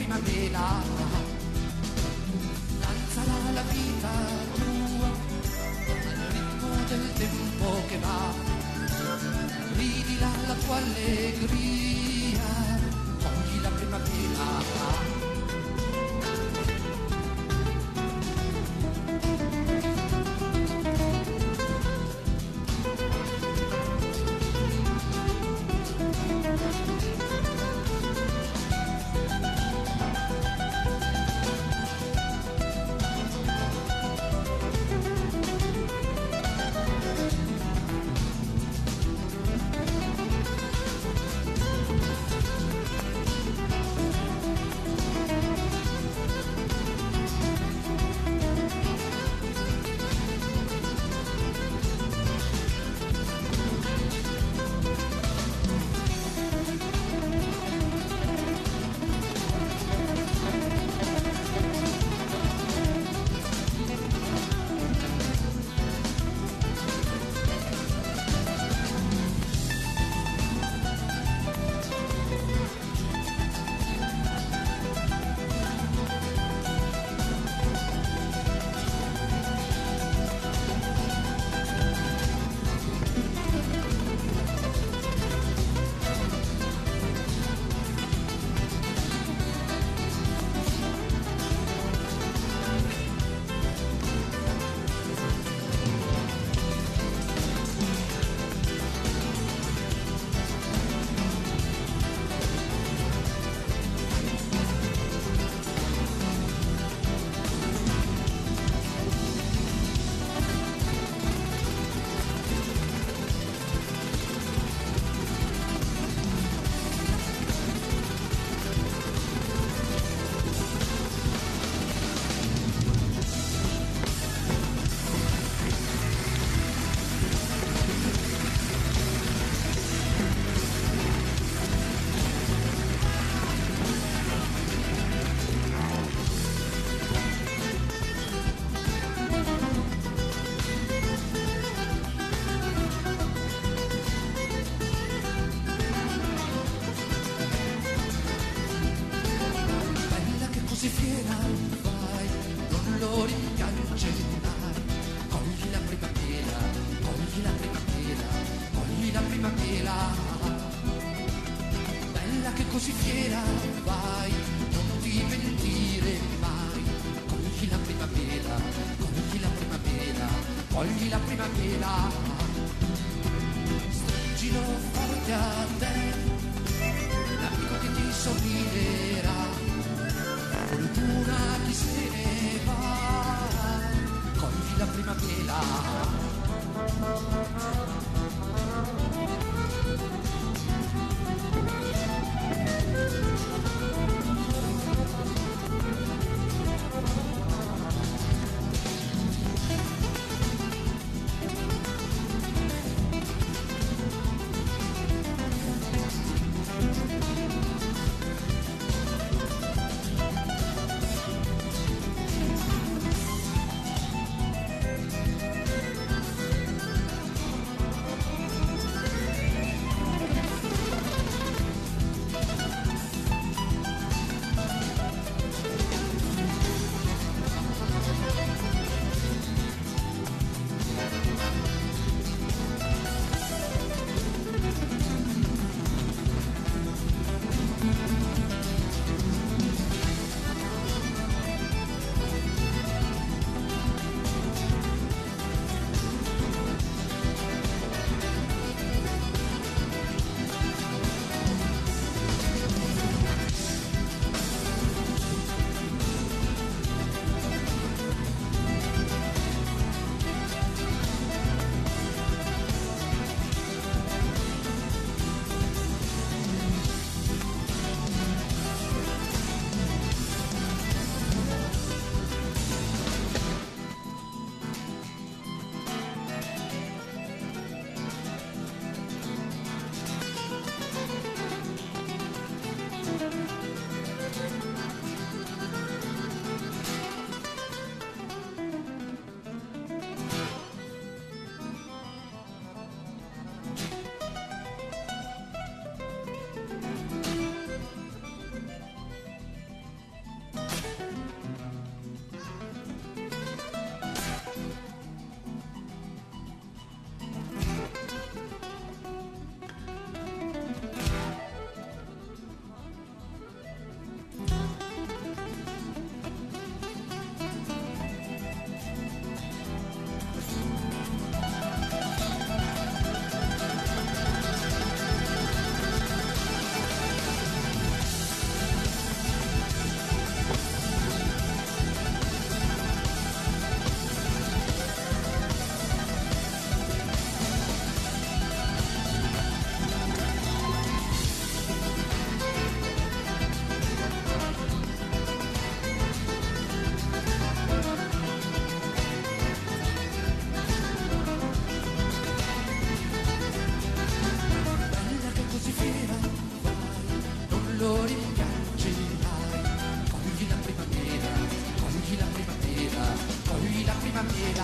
M: primavera, danzala la vita tua al ritmo del tempo che va, ridila la tua allegria, cogli la primavera.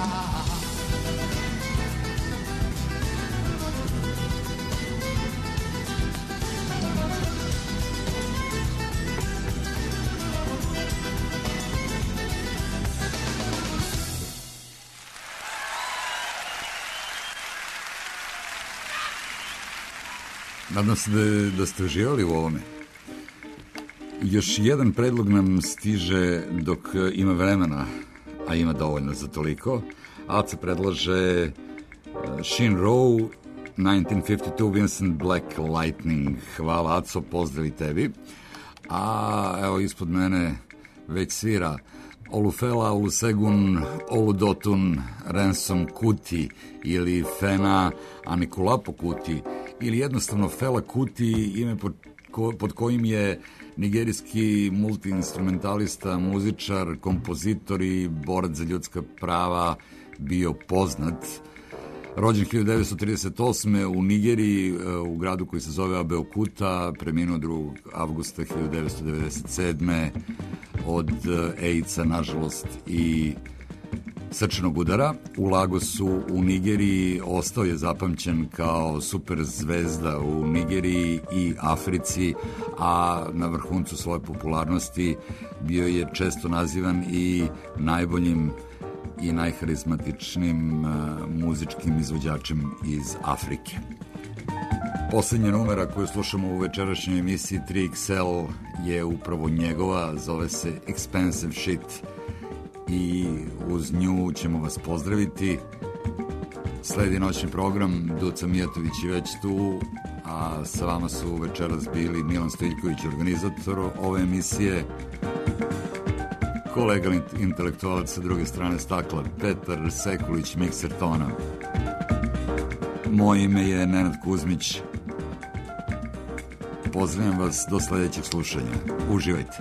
B: Nadam se da, da ste uživali u ovome. Još jedan predlog nam stiže dok ima vremena, a ima dovoljno za toliko. Aca predlaže Shin Row, nineteen fifty-two, Vincent Black Lightning. Hvala, Aco, pozdrav i tebi. A evo ispod mene već svira Olufela, Olusegun, Oludotun, Ransom Kuti ili Fena Anikulapo Kuti ili jednostavno Fela Kuti, ime pod, ko, pod kojim je nigerijski multiinstrumentalista, muzičar, kompozitor i borac za ljudska prava bio poznat. Rođen hiljadu devetsto trideset osme u Nigeriji, u gradu koji se zove Abeokuta, preminuo drugog avgusta hiljadu devetsto devedeset sedme od AIDS-a, nažalost, i srčanog udara. U Lagosu u Nigeriji ostao je zapamćen kao super zvezda u Nigeriji i Africi, a na vrhuncu svoje popularnosti bio je često nazivan i najboljim i najharizmatičnim uh, muzičkim izvođačem iz Afrike. Poslednja numera koju slušamo u večerašnjoj emisiji tri iks el je upravo njegova, zove se Expensive Shit i uz nju ćemo vas pozdraviti. Sledi noćni program, Duca Mijatović je već tu, a sa vama su večeras bili Milan Stojiljković, organizator ove emisije, kolega intelektualac sa druge strane stakla, Petar Sekulić, mikser tona. Moje ime je Nenad Kuzmić. Pozdravljam vas do sledećeg slušanja. Uživajte.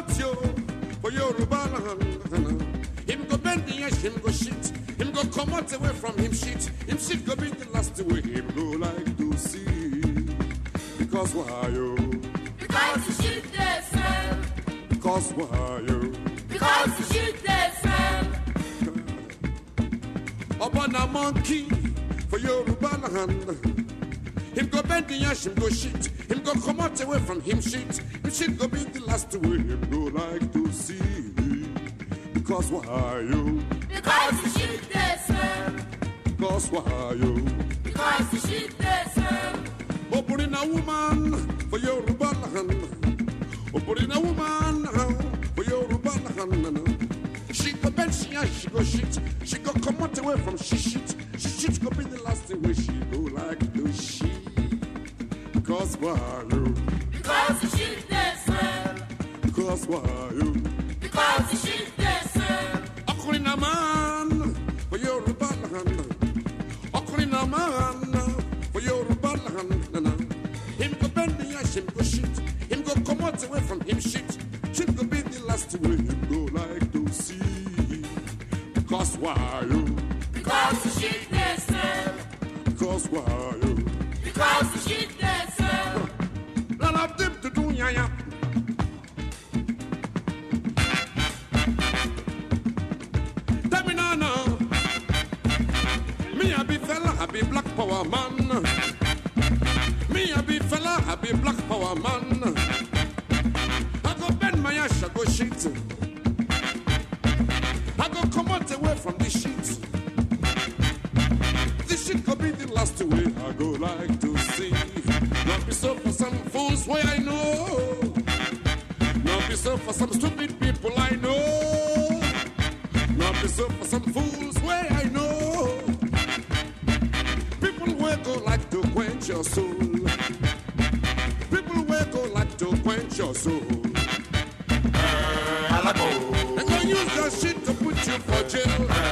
L: out you for Yoruba land. Him go bend the edge, him go shit. Him go come out away from him shit. Him shit go be the last way him go like to see. Because why you?
H: Because the shit they smell.
L: Because why you?
H: Because the shit they smell.
L: Upon a monkey for Yoruba land. Him go bend the ash, him go shit. Him go come out away from him shit. Him shit go be the last way him go like to see. Because why you?
H: Because the shit they smell.
L: Because why you?
H: Because the shit they smell.
L: Oh, put in a woman for Yoruba land. Oh, put in a woman for Yoruba land. She go bend, she ash, she go shit. She go come out away from she shit. She shit go be the last way she go like to she. Because why you?
H: Because the shit they smell.
L: Because why you?
H: Because the shit they smell.
L: Okulin a man for Yoruba land. Okulin a man for Yoruba land. Him go bend the ash, him go shit. Him go come out away from him shit. Shit go be the last way him go like to see. Because why you?
H: Because the shit they smell.
L: Because why you?
H: Because the shit they smell.
L: None of them to do ya ya. Tell me now, now. Me a be fella, I be black power man. Me a be fella, I be black power man. I go bend my ash, I go shit. I go come out away from this shit. This shit could be the last way I go like to see. Not be so for some fools way I know. Not be so for some stupid people I know. Not be so for some fools way I know. People will go like to quench your soul. People will go like to quench your soul. They're gonna use that shit to put you for jail.